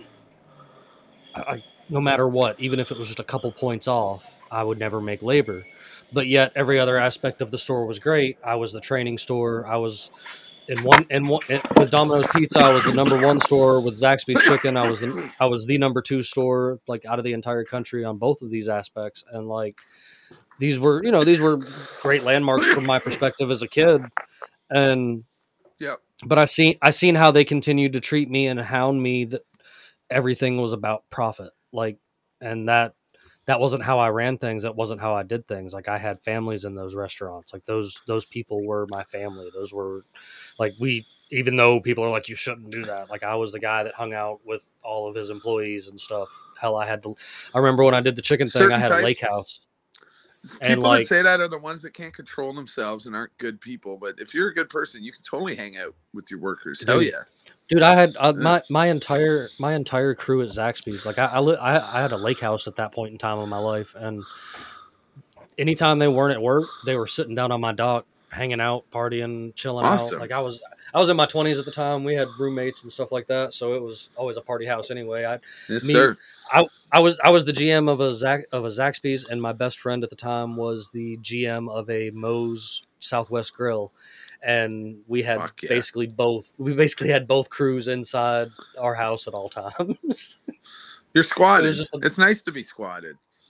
I, no matter what, even if it was just a couple points off, I would never make labor. But yet, every other aspect of the store was great. I was the training store. I was in one, in one in, with Domino's Pizza. I was the number one store. With Zaxby's Chicken, I was the, I was the number two store, like out of the entire country on both of these aspects. And like these were, you know, these were great landmarks from my perspective as a kid. And Yep. but I seen I seen how they continued to treat me and hound me, that everything was about profit. Like, and that that wasn't how I ran things. That wasn't how I did things. Like I had families in those restaurants. Like those those people were my family. Those were like we. Even though people are like, you shouldn't do that. Like I was the guy that hung out with all of his employees and stuff. Hell, I had to. I remember when I did the chicken thing, Certain I had a types- lake house. People And, like- that say that are the ones that can't control themselves and aren't good people. But if you're a good person, you can totally hang out with your workers. Hell Dude. yeah. Dude, I had uh, my my entire my entire crew at Zaxby's. Like I I, li- I I had a lake house at that point in time in my life, and anytime they weren't at work, they were sitting down on my dock, hanging out, partying, chilling Awesome. out. Like I was I was in my twenties at the time. We had roommates and stuff like that, so it was always a party house anyway. I Yes, Me- sir. I was I was the G M of a Zax, of a Zaxby's, and my best friend at the time was the G M of a Moe's Southwest Grill, and we had Fuck yeah. basically both. We basically had both crews inside our house at all times. You're squatted. It was just a- It's nice to be squatted.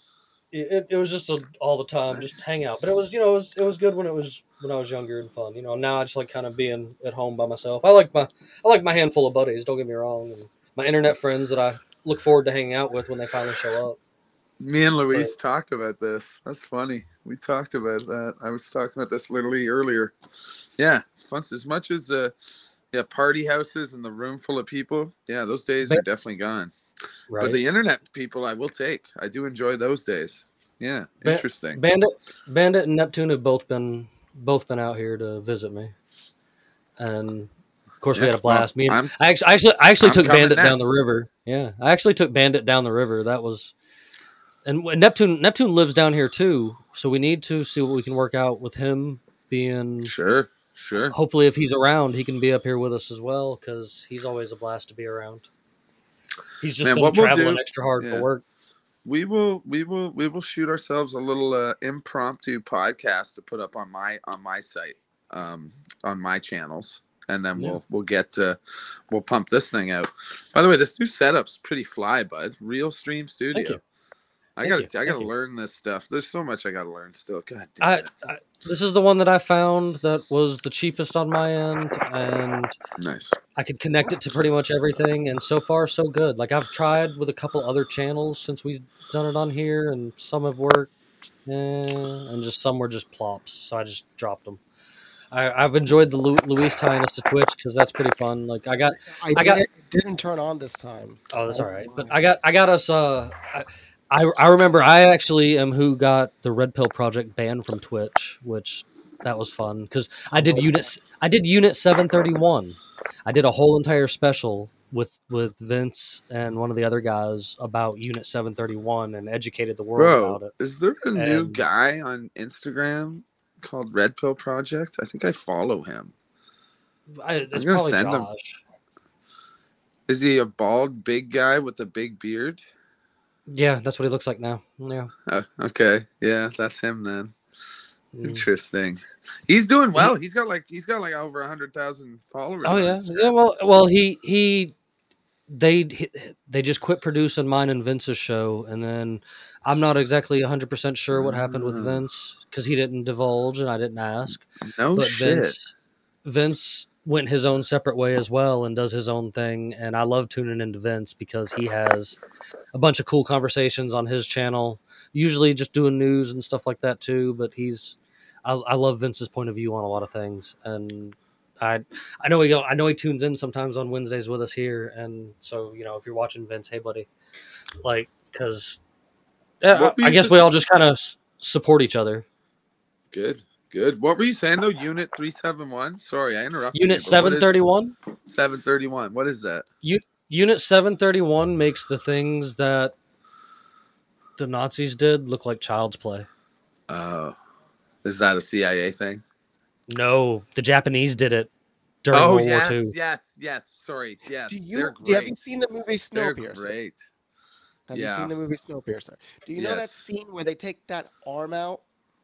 it, it was just a, all the time, just Nice. hang out. But it was, you know, it was, it was good when it was when I was younger and fun. You know, now I just like kind of being at home by myself. I like my I like my handful of buddies. Don't get me wrong, and my internet friends that I look forward to hanging out with when they finally show up. Me and Luis But- talked about this. That's funny. We talked about that. I was talking about this literally earlier. Yeah, fun as much as uh, yeah, party houses and the room full of people. Yeah, those days Ba- are definitely gone. Right. But the internet people, I will take. I do enjoy those days. Yeah, Ba- interesting. Bandit, Bandit, and Neptune have both been both been out here to visit me, and of course we Yeah, had a blast. well, me and I'm- I actually, I actually, I actually I'm took coming Bandit down next. the river. Yeah, I actually took Bandit down the river. That was, and when Neptune Neptune lives down here too, so we need to see what we can work out with him being. Sure, sure. Hopefully, if he's around, he can be up here with us as well because he's always a blast to be around. He's just Man, been what we'll traveling do- extra hard yeah. for work. We will, we will, we will shoot ourselves a little uh, impromptu podcast to put up on my on my site, um, on my channels, and then Yeah. we'll we'll get to, we'll pump this thing out. By the way, this new setup's pretty fly, bud. Real Stream Studio. Thank you. I Thank gotta, you. I gotta Thank you. learn this stuff. There's so much I gotta learn still. God damn I, it. I this is the one that I found that was the cheapest on my end, and Nice. I could connect it to pretty much everything, and so far so good. Like I've tried with a couple other channels since we've done it on here, and some have worked, eh, and just some were just plops. So I just dropped them. I, I've enjoyed the Lu- Luis tying us to Twitch because that's pretty fun. Like I got, I, I got- didn't, it didn't turn on this time. oh, that's I all don't right. know But why. I got, I got us. Uh, I, I, I remember I actually am who got the Red Pill Project banned from Twitch, which that was fun because I did unit, I did Unit seven thirty-one. I did a whole entire special with with Vince and one of the other guys about Unit seven thirty-one and educated the world Bro, about it. is there a new And- guy on Instagram called Red Pill Project? I think I follow him. I, it's gonna probably send him. Josh. Is he a bald, big guy with a big beard? Yeah, that's what he looks like now. Yeah. Uh, okay, yeah, that's him then. Mm. Interesting. He's doing well. He's got like he's got like over a hundred thousand followers. Oh on yeah, Instagram. yeah. Well, well, he he they he- they just quit producing mine and Vince's show, and then I'm not exactly one hundred percent sure what happened with Ah. Vince because he didn't divulge and I didn't ask. no but shit. Vince Vince went his own separate way as well and does his own thing, and I love tuning into Vince because he has a bunch of cool conversations on his channel. Usually just doing news and stuff like that too, but he's I, I love Vince's point of view on a lot of things, and I I know he I know he tunes in sometimes on Wednesdays with us here, and so you know if you're watching Vince, hey buddy, like because I, What were I you guess just- we all just kind of support each other. Good, good. What were you saying though? Unit three seven one. Sorry, I interrupted. Unit seven thirty one. Seven thirty one. What is that? Unit seven thirty-one makes the things that the Nazis did look like child's play. Oh, is that a C I A thing? No, the Japanese did it during oh World yes, War Two. yes, yes. Sorry, yes. Do they're you, do you have great. you seen the movie They're Snowpiercer? great. Have Yeah. you seen the movie Snowpiercer? Do you know that Yes. scene where they take that arm out?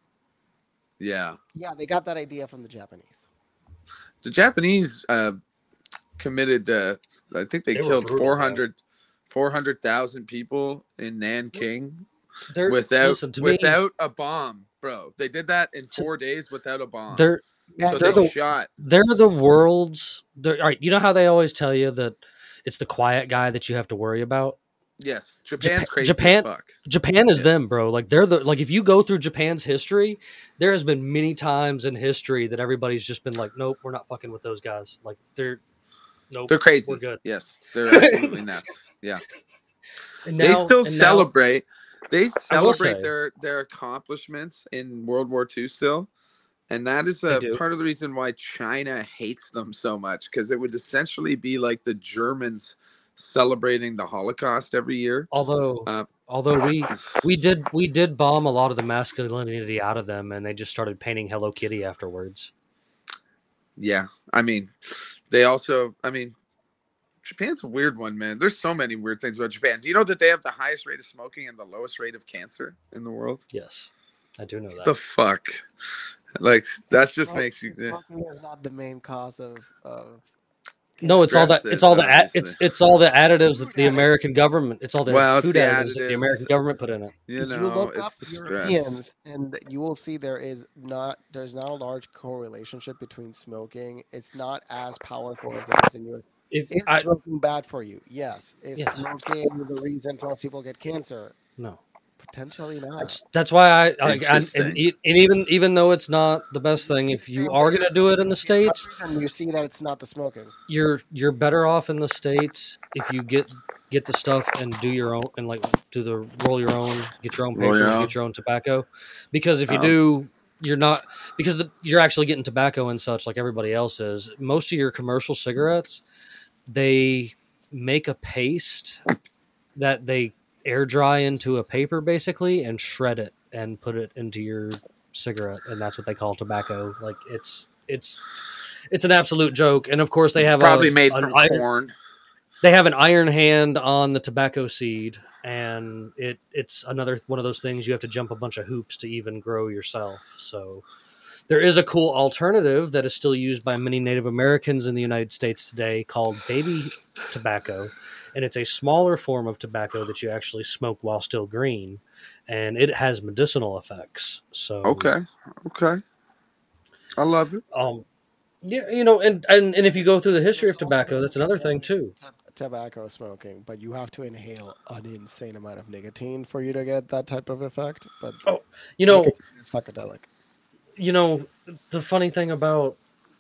Yeah, Yeah, they got that idea from the Japanese. the Japanese uh, committed. Uh, I think they, They were killed brutal, four hundred four hundred thousand people in Nanking They're, without listen, to me, without a bomb, bro. They did that in To- four days without a bomb. they're Yeah, so they're they the- shot. they're the world's. They're, all right, you know how they always tell you that it's the quiet guy that you have to worry about. Yes, Japan's Japan- crazy Japan- as fuck. Japan is Yes. them, bro. Like they're the like if you go through Japan's history, there has been many times in history that everybody's just been like, nope, we're not fucking with those guys. Like they're nope, They're crazy. We're good. Yes, they're absolutely nuts. Yeah. And they now- still and now- celebrate they I will celebrate say- their their accomplishments in World War Two still, and that is They a do. part of the reason why China hates them so much, because it would essentially be like the Germans celebrating the Holocaust every year. Although, Uh, although we we did we did bomb a lot of the masculinity out of them, and they just started painting Hello Kitty afterwards. Yeah, I mean, they also, I mean, Japan's a weird one, man. There's so many weird things about Japan. Do you know that they have the highest rate of smoking and the lowest rate of cancer in the world? Yes, I do know that. The fuck, like that just Smoke- makes you. Smoking is not the main cause of, of No, it's all that. Stress It's it, all the. a- obviously. It's it's all the additives that the American government. It's all the Well, it's food the additives that the additives. American government put in it. You You know, look it's up the stress. Europeans, and you will see there is not there's not a large correlationship between smoking. It's not as powerful as it is in U S. If Is I smoking bad for you? Yes. Is Yes. smoking the reason most people get cancer? no, Potentially not. that's that's why I, I and, Interesting. and e- and even even though it's not the best You thing, see if the you same are thing going to do it in the in states, countries, and you see that it's not the smoking. you're you're better off in the states if you get get the stuff and do your own and like do the roll your own, get your own Roll your papers, own. get your own tobacco, because if you Oh. do, you're not because the, you're actually getting tobacco and such like everybody else is. Most of your commercial cigarettes, they make a paste that they air dry into a paper basically and shred it and put it into your cigarette, and that's what they call tobacco. Like it's it's it's an absolute joke. And of course they It's have probably a, made an from iron, corn. they have an iron hand on the tobacco seed, and it it's another one of those things you have to jump a bunch of hoops to even grow yourself. So there is a cool alternative that is still used by many Native Americans in the United States today called baby tobacco, and it's a smaller form of tobacco that you actually smoke while still green, and it has medicinal effects. So Okay. Okay. I love it. um yeah, you know, and, and and if you go through the history of There's also tobacco, that's another thing too. tab- Tobacco smoking, but you have to inhale an insane amount of nicotine for you to get that type of effect. But Oh, you know, nicotine is psychedelic. you know, the funny thing about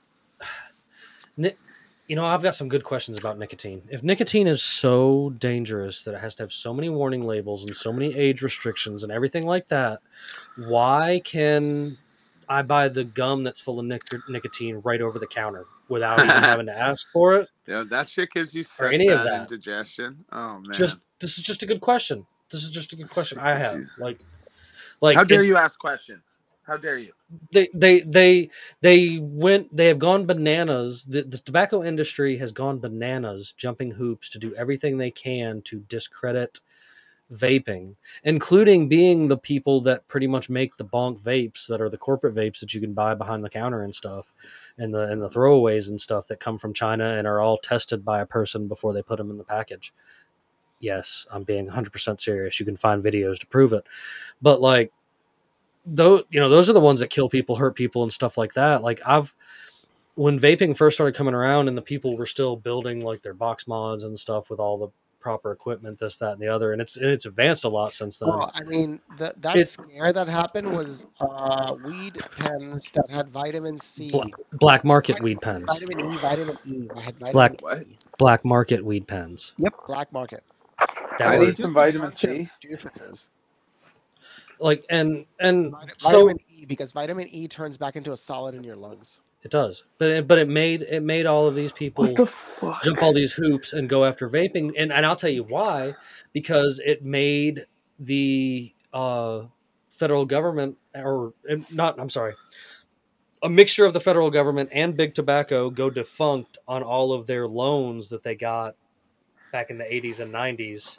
ni- you know, I've got some good questions about nicotine. If nicotine is so dangerous that it has to have so many warning labels and so many age restrictions and everything like that, why can I buy the gum that's full of nic- nicotine right over the counter without even having to ask for it? Yeah, that shit gives you such any of bad that. indigestion. Oh man. Just this is just a good question. This is just a good question I have. Jeez. Like, like How dare it- you ask questions? How dare you? they they they they went they have gone bananas. The, the tobacco industry has gone bananas, jumping hoops to do everything they can to discredit vaping, including being the people that pretty much make the bonk vapes that are the corporate vapes that you can buy behind the counter and stuff, and the and the throwaways and stuff that come from China and are all tested by a person before they put them in the package. Yes, I'm being one hundred percent serious. You can find videos to prove it. But like those, you know, those are the ones that kill people, hurt people and stuff like that. Like I've when vaping first started coming around and the people were still building like their box mods and stuff with all the proper equipment, this, that, and the other, and it's and it's advanced a lot since then. Well, I mean, that that It- scare that happened was uh, weed pens that had vitamin C, Black, black market weed pens, vitamin E, vitamin E. I had vitamin Black- What? E. black market weed pens. Yep, black market. That I were- need some vitamin C. Doofuses. like and and Vit- so Vitamin E, because vitamin E turns back into a solid in your lungs. it does, but it, but it made it made all of these people What the fuck? jump all these hoops and go after vaping, and and I'll tell you why, because it made the uh, federal government or not I'm sorry a mixture of the federal government and big tobacco go defunct on all of their loans that they got back in the eighties and nineties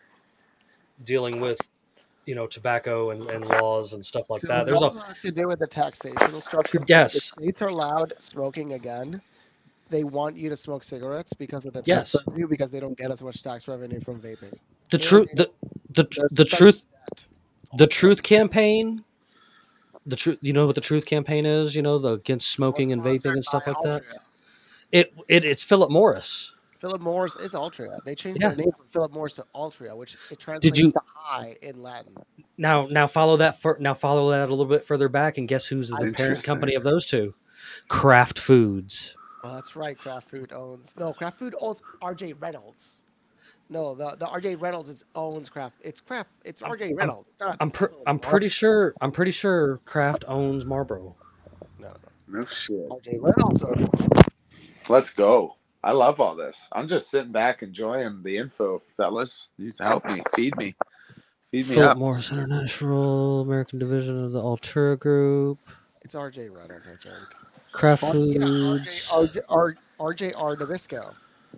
dealing with, you know, tobacco and, and laws and stuff like So that. it There's a also has to do with the taxational structure. Yes. If states are allowed smoking again, they want you to smoke cigarettes because of the Yes. tax revenue, because they don't get as much tax revenue from vaping. the And truth the the, there's the studies truth that the also- truth campaign the truth you know what the truth campaign is, you know, the against smoking and vaping and stuff by like that. Altria. It, it it's Philip Morris. Philip Morris is Altria. They changed Yeah. their name from Philip Morris to Altria, which it translates you- to high in Latin. Now now follow that for, now follow that a little bit further back, and guess who's the parent Interesting. company of those two? Kraft Foods. Oh, that's right. Kraft Food owns no. Kraft Food owns R J Reynolds. No, the, the R J Reynolds is owns Kraft. It's Kraft. It's R J Reynolds. not I'm pr- Philip I'm Morris. pretty sure I'm pretty sure Kraft owns Marlboro. No, no, no. No shit. R J Reynolds. Owns Let's go. I love all this. I'm just sitting back enjoying the info, fellas. You help me, feed me, feed me Philip up. Morris International, American division of the Altura Group. It's R J Reynolds, I think. Kraft R- yeah, Foods. R J, R, R, RJ R. Nabisco.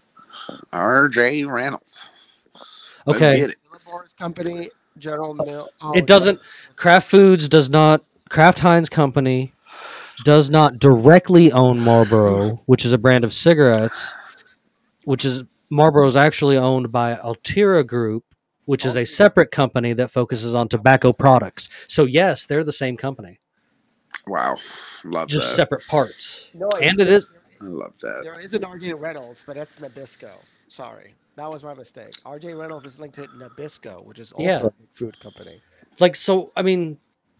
R J Reynolds. Let's Okay. get it. Philip Morris Company, General Mill. Oh, It doesn't. Kraft Foods does not. Kraft Heinz Company does not directly own Marlboro, which is a brand of cigarettes. which is Marlboro is actually owned by Altira Group, which is a separate company that focuses on tobacco products. So yes, they're the same company, Wow, love just that. separate parts. No, And it is I love that. There is an R J Reynolds, but that's Nabisco. Sorry, that was my mistake. R J Reynolds is linked to Nabisco, which is also Yeah. a big food company. like so. I mean,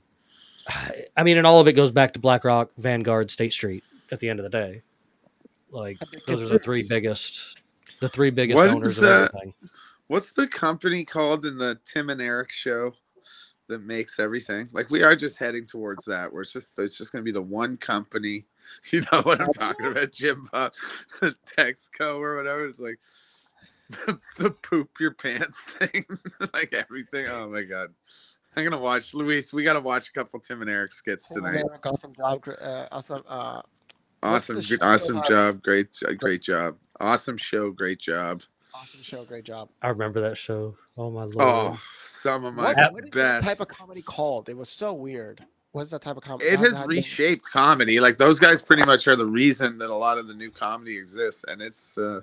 I mean, and all of it goes back to BlackRock, Vanguard, State Street. At the end of the day, like Addictive those are the three Foods. biggest, the three biggest What owners is of that? everything. What's the company called in the Tim and Eric show that makes everything? Like we are just heading towards that, where it's just it's just going to be the one company. You know what I'm talking about, Jim Bob, Texco or whatever. It's like the, the poop your pants thing, like everything. Oh my god, I'm gonna watch Luis. We got to watch a couple Tim and Eric skits Tim and tonight. Eric, awesome job. Uh, awesome. Uh, Awesome, the show awesome about- job, great, great job. Awesome show, great job. awesome show. Great job. I remember that show. Oh my lord! Oh, some of my What, what is that best. type of comedy called? It was so weird. What's that type of comedy? It has reshaped comedy. Like those guys pretty much are the reason that a lot of the new comedy exists. And it's uh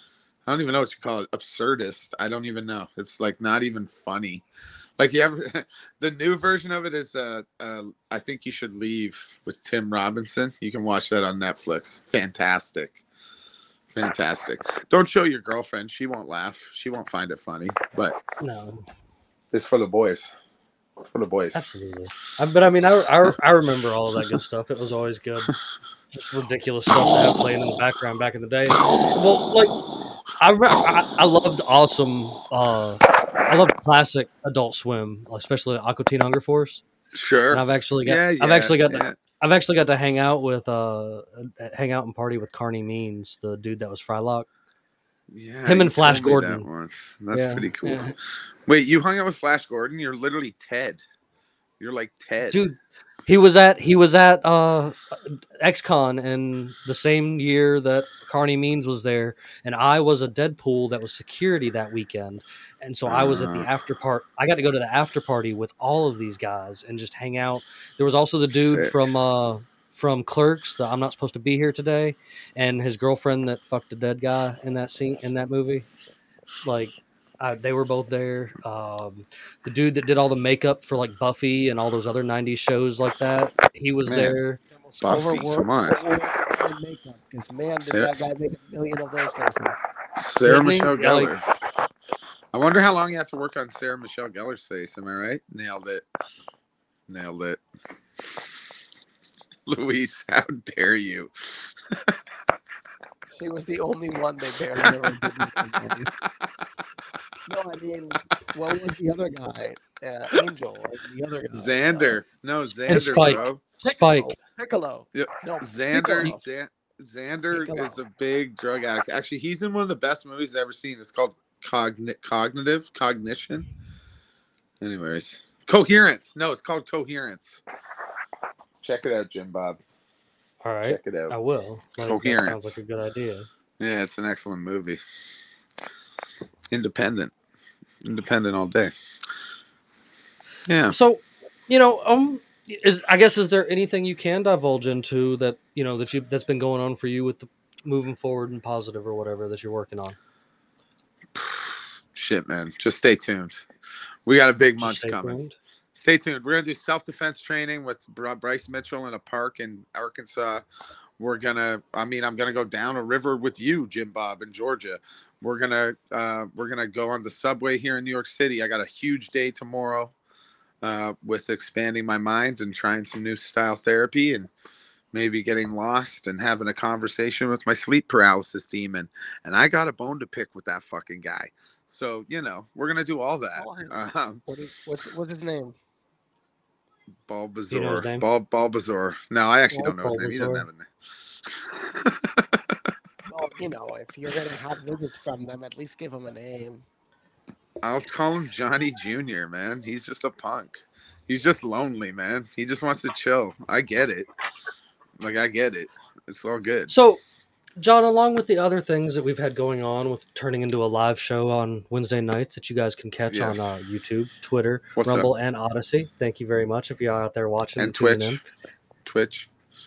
I don't even know what you call it. Absurdist. I don't even know. It's like not even funny. Like you ever the new version of it is uh, uh I Think You Should Leave with Tim Robinson. You can watch that on Netflix. Fantastic. Fantastic. Don't show your girlfriend. She won't laugh. She won't find it funny. But No, it's for the boys. For the boys. absolutely. I, but I mean, I, I I remember all of that good stuff. It was always good. Just ridiculous stuff to have playing in the background back in the day. Well, like I re- I, I loved awesome. Uh, I loved classic Adult Swim, especially Aqua Teen Hunger Force. Sure. And I've actually got Yeah, I've yeah, actually got to, yeah. I've actually got to hang out with uh hang out and party with Carney Means, the dude that was Frylock. Yeah, Him you and Flash told me Gordon. That once. That's Yeah, pretty cool. yeah. Wait, you hung out with Flash Gordon? You're literally Ted. You're like Ted. Dude, he was at he was at uh XCon in the same year that Carney Means was there, and I was a Deadpool that was security that weekend, and so I was at the Uh. after part. I got to go to the after party with all of these guys and just hang out. There was also the dude Sick. from uh from Clerks, the I'm Not Supposed to Be Here Today, and his girlfriend that fucked a dead guy in that scene in that movie. Like, uh, they were both there. Um, the dude that did all the makeup for like Buffy and all those other nineties shows like that, he was Man. there. Buffy, come on. Makeup, because man, did Sarah- that guy make a million of those faces. Sarah Didn't he? Michelle Yeah, like- Gellar. I wonder how long you have to work on Sarah Michelle Gellar's face. Am I right? Nailed it. Nailed it. Luis, how dare you? She was the only one they barely ever did. anything. No, I mean, what was the other guy? Uh, Angel, or the other guy? Xander. No, Xander, Spike. bro. Spike. Piccolo. Yeah. No, Xander, Piccolo. Xan- Xander Piccolo. is a big drug addict. Actually, he's in one of the best movies I've ever seen. It's called Cogni- Cognitive Cognition. Anyways, Coherence. No, it's called Coherence. Check it out, Jim Bob. All right, Check it out. I will. Like, that Coherence. sounds like a good idea. Yeah, it's an excellent movie. Independent. Independent all day. Yeah. So, you know, um, is I guess is there anything you can divulge into that you know that you that's been going on for you with the moving forward and positive or whatever that you're working on? Shit, man. Just stay tuned. We got a big Just month stay coming. tuned. Stay tuned. We're gonna do self-defense training with Br- Bryce Mitchell in a park in Arkansas. We're gonna. I mean, I'm gonna go down a river with you, Jim Bob, in Georgia. We're gonna. Uh, we're gonna go on the subway here in New York City. I got a huge day tomorrow uh, with expanding my mind and trying some new style therapy and maybe getting lost and having a conversation with my sleep paralysis demon. And I got a bone to pick with that fucking guy. So you know, we're gonna do all that. Call him. Um, What is, what's what's his name? Do you know his Bulbasaur. name? Bul- Bulbasaur. No, I actually Bul- don't know his name. He doesn't Bulbasaur. have a name. Well, you know, if you're gonna have visits from them, at least give him a name. I'll call him Johnny Junior, man. He's just a punk. He's just lonely, man. He just wants to chill. I get it. Like, I get it. It's all good. So, John, along with the other things that we've had going on with turning into a live show on Wednesday nights that you guys can catch Yes. on uh, YouTube, Twitter, What's Rumble, and Odyssey. Thank you very much if you're out there watching And tuning Twitch. in. Twitch.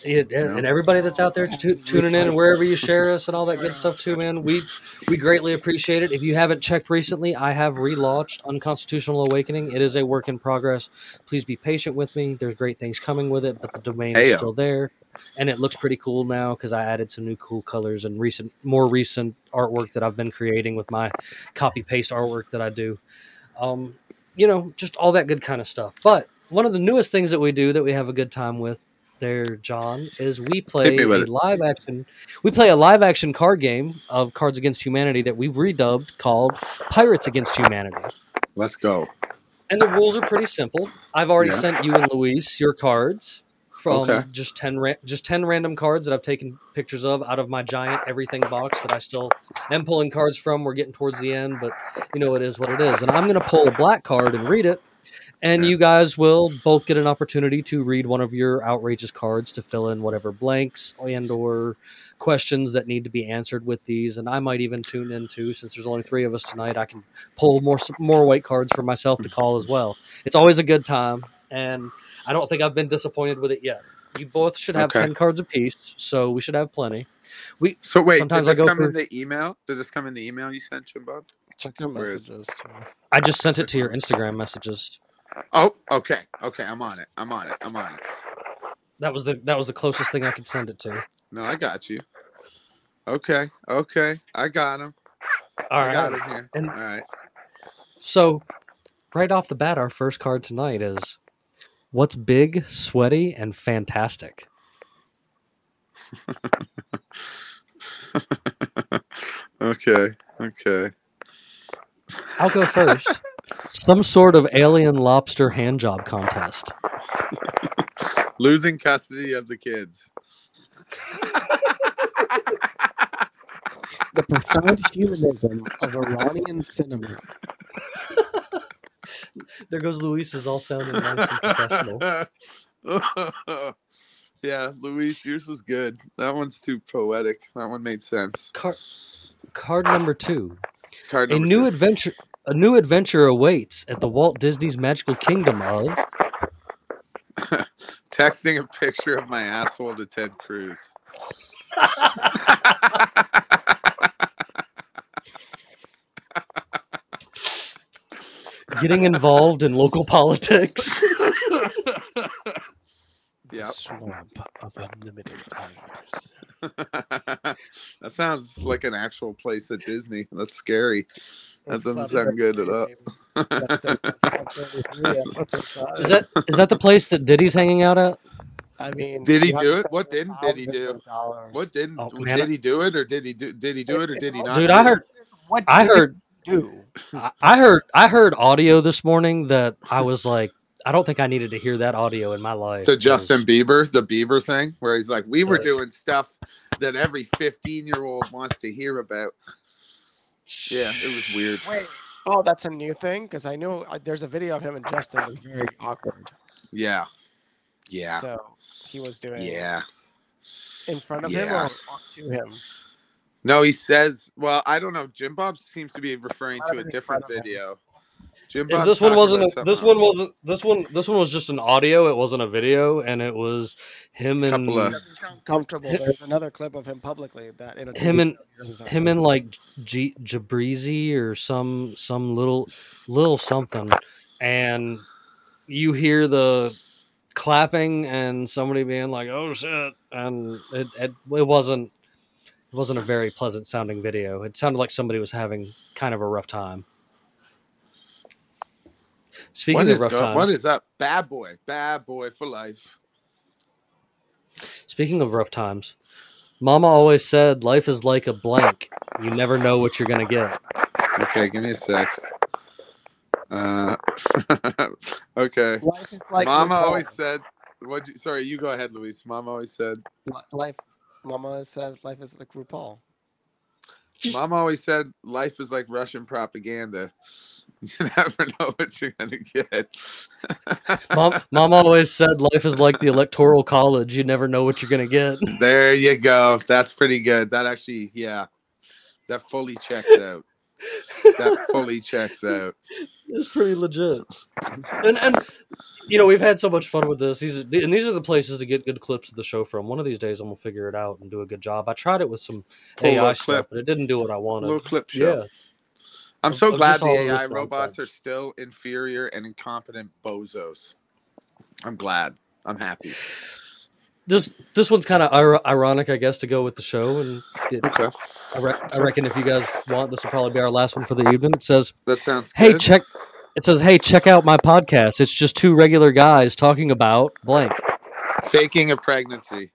and, and everybody that's out there tu- tuning in and wherever you share us and all that good stuff too, man. We we greatly appreciate it. If you haven't checked recently, I have relaunched Unconstitutional Awakening. It is a work in progress. Please be patient with me. There's great things coming with it, but the domain is Heyo. still there, and it looks pretty cool now because I added some new cool colors and recent, more recent artwork that I've been creating with my copy paste artwork that I do. Um, you know, just all that good kind of stuff. But one of the newest things that we do that we have a good time with there, John, is we play me a with it. live action. We play a live action card game of Cards Against Humanity that we've redubbed called Pirates Against Humanity. Let's go. And the rules are pretty simple. I've already Yeah. sent you and Luis your cards from Okay. just ten ra- just ten random cards that I've taken pictures of out of my giant everything box that I still am pulling cards from. We're getting towards the end, but you know it is what it is. And I'm going to pull a black card and read it. And Yeah. you guys will both get an opportunity to read one of your outrageous cards to fill in whatever blanks and or questions that need to be answered with these. And I might even tune into, since there's only three of us tonight, I can pull more more white cards for myself to call as well. It's always a good time, and I don't think I've been disappointed with it yet. You both should have Okay. ten cards apiece, so we should have plenty. We So wait, sometimes did I this go come through. in the email? Did this come in the email you sent, Jim Bob? Check your Where is- messages too. I just sent it to your Instagram messages. Oh, okay. Okay, I'm on it. I'm on it. I'm on it. That was the that was the closest thing I could send it to. No, I got you. Okay. Okay. I got him. All I got right. him here. And- All right. So, right off the bat, our first card tonight is what's big, sweaty, and fantastic? Okay. Okay. I'll go first. Some sort of alien lobster handjob contest. Losing custody of the kids. The profound humanism of Iranian cinema. There goes Luis, all sounding nice and professional. Yeah, Luis, yours was good. That one's too poetic. That one made sense. Card, card number two. Card A number new two. adventure. A new adventure awaits at the Walt Disney's Magical Kingdom of. Texting a picture of my asshole to Ted Cruz. Getting involved in local politics. Yep. Swamp of unlimited tigers. That sounds like an actual place at Disney. That's scary. That It's doesn't Club sound good at all. thirty-three. That's the- that's Club thirty-three, that's what's inside. Is that is that the place that Diddy's hanging out at? I mean, Did he you have do to it? What spend didn't did he thousands do? of dollars. What didn't Oh, man. did he do it or did he do did he do it or did he not? Dude, do I it? heard What I did he heard do? I- I heard I heard audio this morning that I was like, I don't think I needed to hear that audio in my life. The Justin because- Bieber, the Bieber thing, where he's like, we were The- doing stuff that every fifteen year old wants to hear about. Yeah, it was weird. Wait. Oh, that's a new thing? Because I know uh, there's a video of him and Justin that's very awkward. Yeah. Yeah. So he was doing Yeah. in front of Yeah. him or or to him. No, he says, well, I don't know. Jim Bob seems to be referring Might to have a been in different front of him. video. Jim Yeah, Bob's this one talking wasn't. about A, something this one else. wasn't. This one. This one was just an audio. It wasn't a video, and it was him and Couple of- He doesn't sound comfortable. There's another clip of him publicly that in a Him T V and- show, he doesn't sound him and like G- Jabrizi or some some little little something, and you hear the clapping and somebody being like, "Oh shit," and it it, it wasn't it wasn't a very pleasant sounding video. It sounded like somebody was having kind of a rough time. Speaking What of is, rough go- time, what is that? Bad boy. Bad boy for life. speaking of rough times, Mama always said life is like a blank. You never know what you're gonna get. Okay, give me a sec. Uh, okay. Life is like Mama RuPaul. always said, what? Sorry, you go ahead, Luis. Mama always said, Li- life. Mama said life is like RuPaul. Mama always said, life is like Russian propaganda. You never know what you're gonna get. Mom, Mom always said life is like the electoral college. You never know what you're gonna get. There you go. That's pretty good. That actually, yeah, that fully checks out. That fully checks out. It's pretty legit. And and you know, we've had so much fun with this. These are, and these are the places to get good clips of the show from. One of these days, I'm gonna figure it out and do a good job. I tried it with some Pull a A I little stuff, clip. but it didn't do what I wanted. Little clip show. Yeah, I'm of, so of glad just the all of A this I robots are nonsense. still inferior and incompetent bozos. I'm glad. I'm happy. This this one's kind of ir- ironic, I guess, to go with the show. And it, Okay. I, re- I reckon if you guys want, this will probably be our last one for the evening. It says, That sounds "Hey, good. check." It says, "Hey, check out my podcast. It's just two regular guys talking about blank." Faking a pregnancy.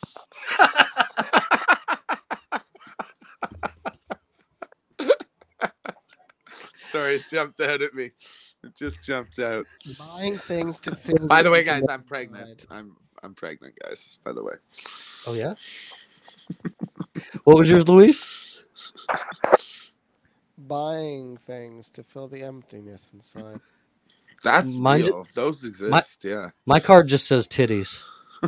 Sorry, it jumped out at me. It just jumped out. Buying things to fill. By the the way, guys, internet I'm pregnant. I'm I'm pregnant, guys. By the way. Oh yeah. What was yours, Luis? Buying things to fill the emptiness inside. That's Mine ju- real. Those exist. Yeah. My card just says titties.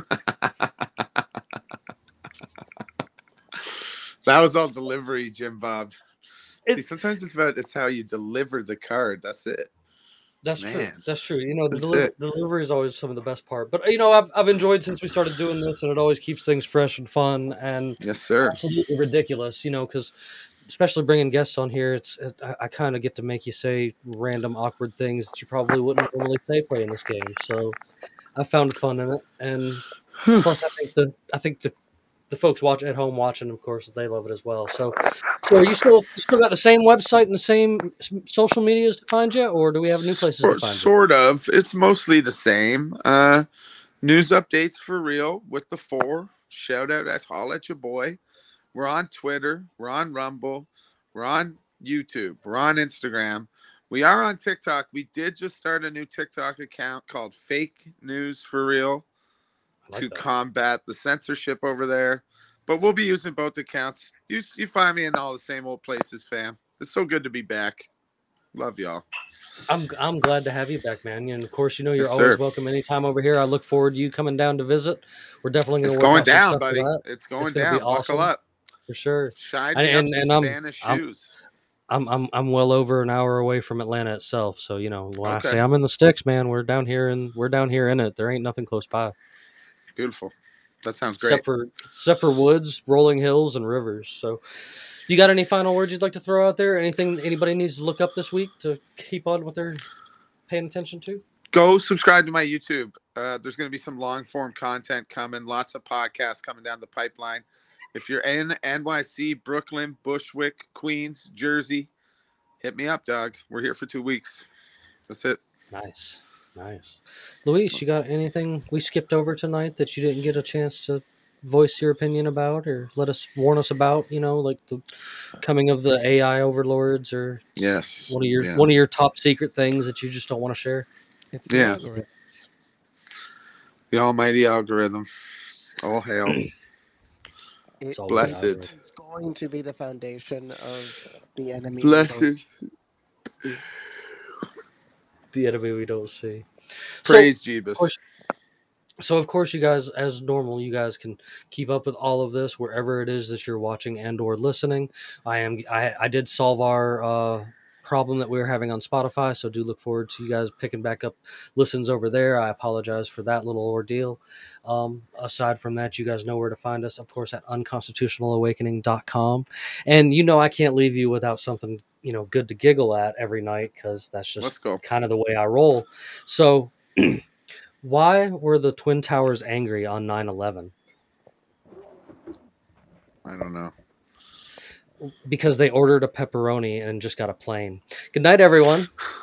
That was all delivery, Jim Bob. It- See, sometimes it's about it's how you deliver the card. That's it. That's true. Man. That's true. You know, the That's deli- it. delivery is always some of the best part. But you know, I've I've enjoyed since we started doing this, and it always keeps things fresh and fun and Yes, sir. absolutely ridiculous. You know, because especially bringing guests on here, it's it, I, I kind of get to make you say random awkward things that you probably wouldn't normally say playing this game. So I found fun in it, and plus I think the I think the the folks watch at home watching, of course, they love it as well. So, so are you still you still got the same website and the same s- social medias to find you, or do we have new places to Or find you? sort of. It's mostly the same. Uh, news updates for real with the four. Shout out at Holla at your boy. We're on Twitter. We're on Rumble. We're on YouTube. We're on Instagram. We are on TikTok. We did just start a new TikTok account called Fake News for Real I like to that. combat the censorship over there. But we'll be using both accounts. You, you find me in all the same old places, fam. It's so good to be back. Love y'all. I'm I'm glad to have you back, man. And of course, you know you're Yes, always sir. welcome anytime over here. I look forward to you coming down to visit. We're definitely going It's to work going out some down, stuff buddy. for that It's going It's gonna be down. Buckle awesome. up. for sure. Shine And me up and, some and I'm Spanish I'm shoes. I'm I'm I'm well over an hour away from Atlanta itself. So you know when I Okay. say I'm in the sticks, man, we're down here and we're down here in it. There ain't nothing close by Beautiful. That sounds except great. for except for woods, rolling hills, and rivers. So, you got any final words you'd like to throw out there? Anything anybody needs to look up this week to keep on what they're paying attention to? Go subscribe to my YouTube. Uh, there's going to be some long form content coming. Lots of podcasts coming down the pipeline. If you're in N Y C, Brooklyn, Bushwick, Queens, Jersey, hit me up, dog. We're here for two weeks. That's it. Nice, nice. Luis, you got anything we skipped over tonight that you didn't get a chance to voice your opinion about or let us warn us about? You know, like the coming of the A I overlords, or Yes. one of your Yeah. one of your top secret things that you just don't want to share. It's the Yeah. algorithm. The almighty algorithm. All hail. It- It's all Blessed. the algorithm. It's going to be the foundation of the enemy. Blessed. The enemy we don't see. Praise So, Jeebus. course- So of course you guys, as normal, you guys can keep up with all of this wherever it is that you're watching and or listening. I am I, I did solve our uh, problem that we were having on Spotify, so do look forward to you guys picking back up listens over there. I apologize for that little ordeal. Um, aside from that, you guys know where to find us, of course, at unconstitutional awakening dot com. And you know I can't leave you without something, you know, good to giggle at every night, because that's Let's just go. kind of the way I roll. So why were the Twin Towers angry on nine eleven? I don't know. Because they ordered a pepperoni and just got a plane. Good night, everyone.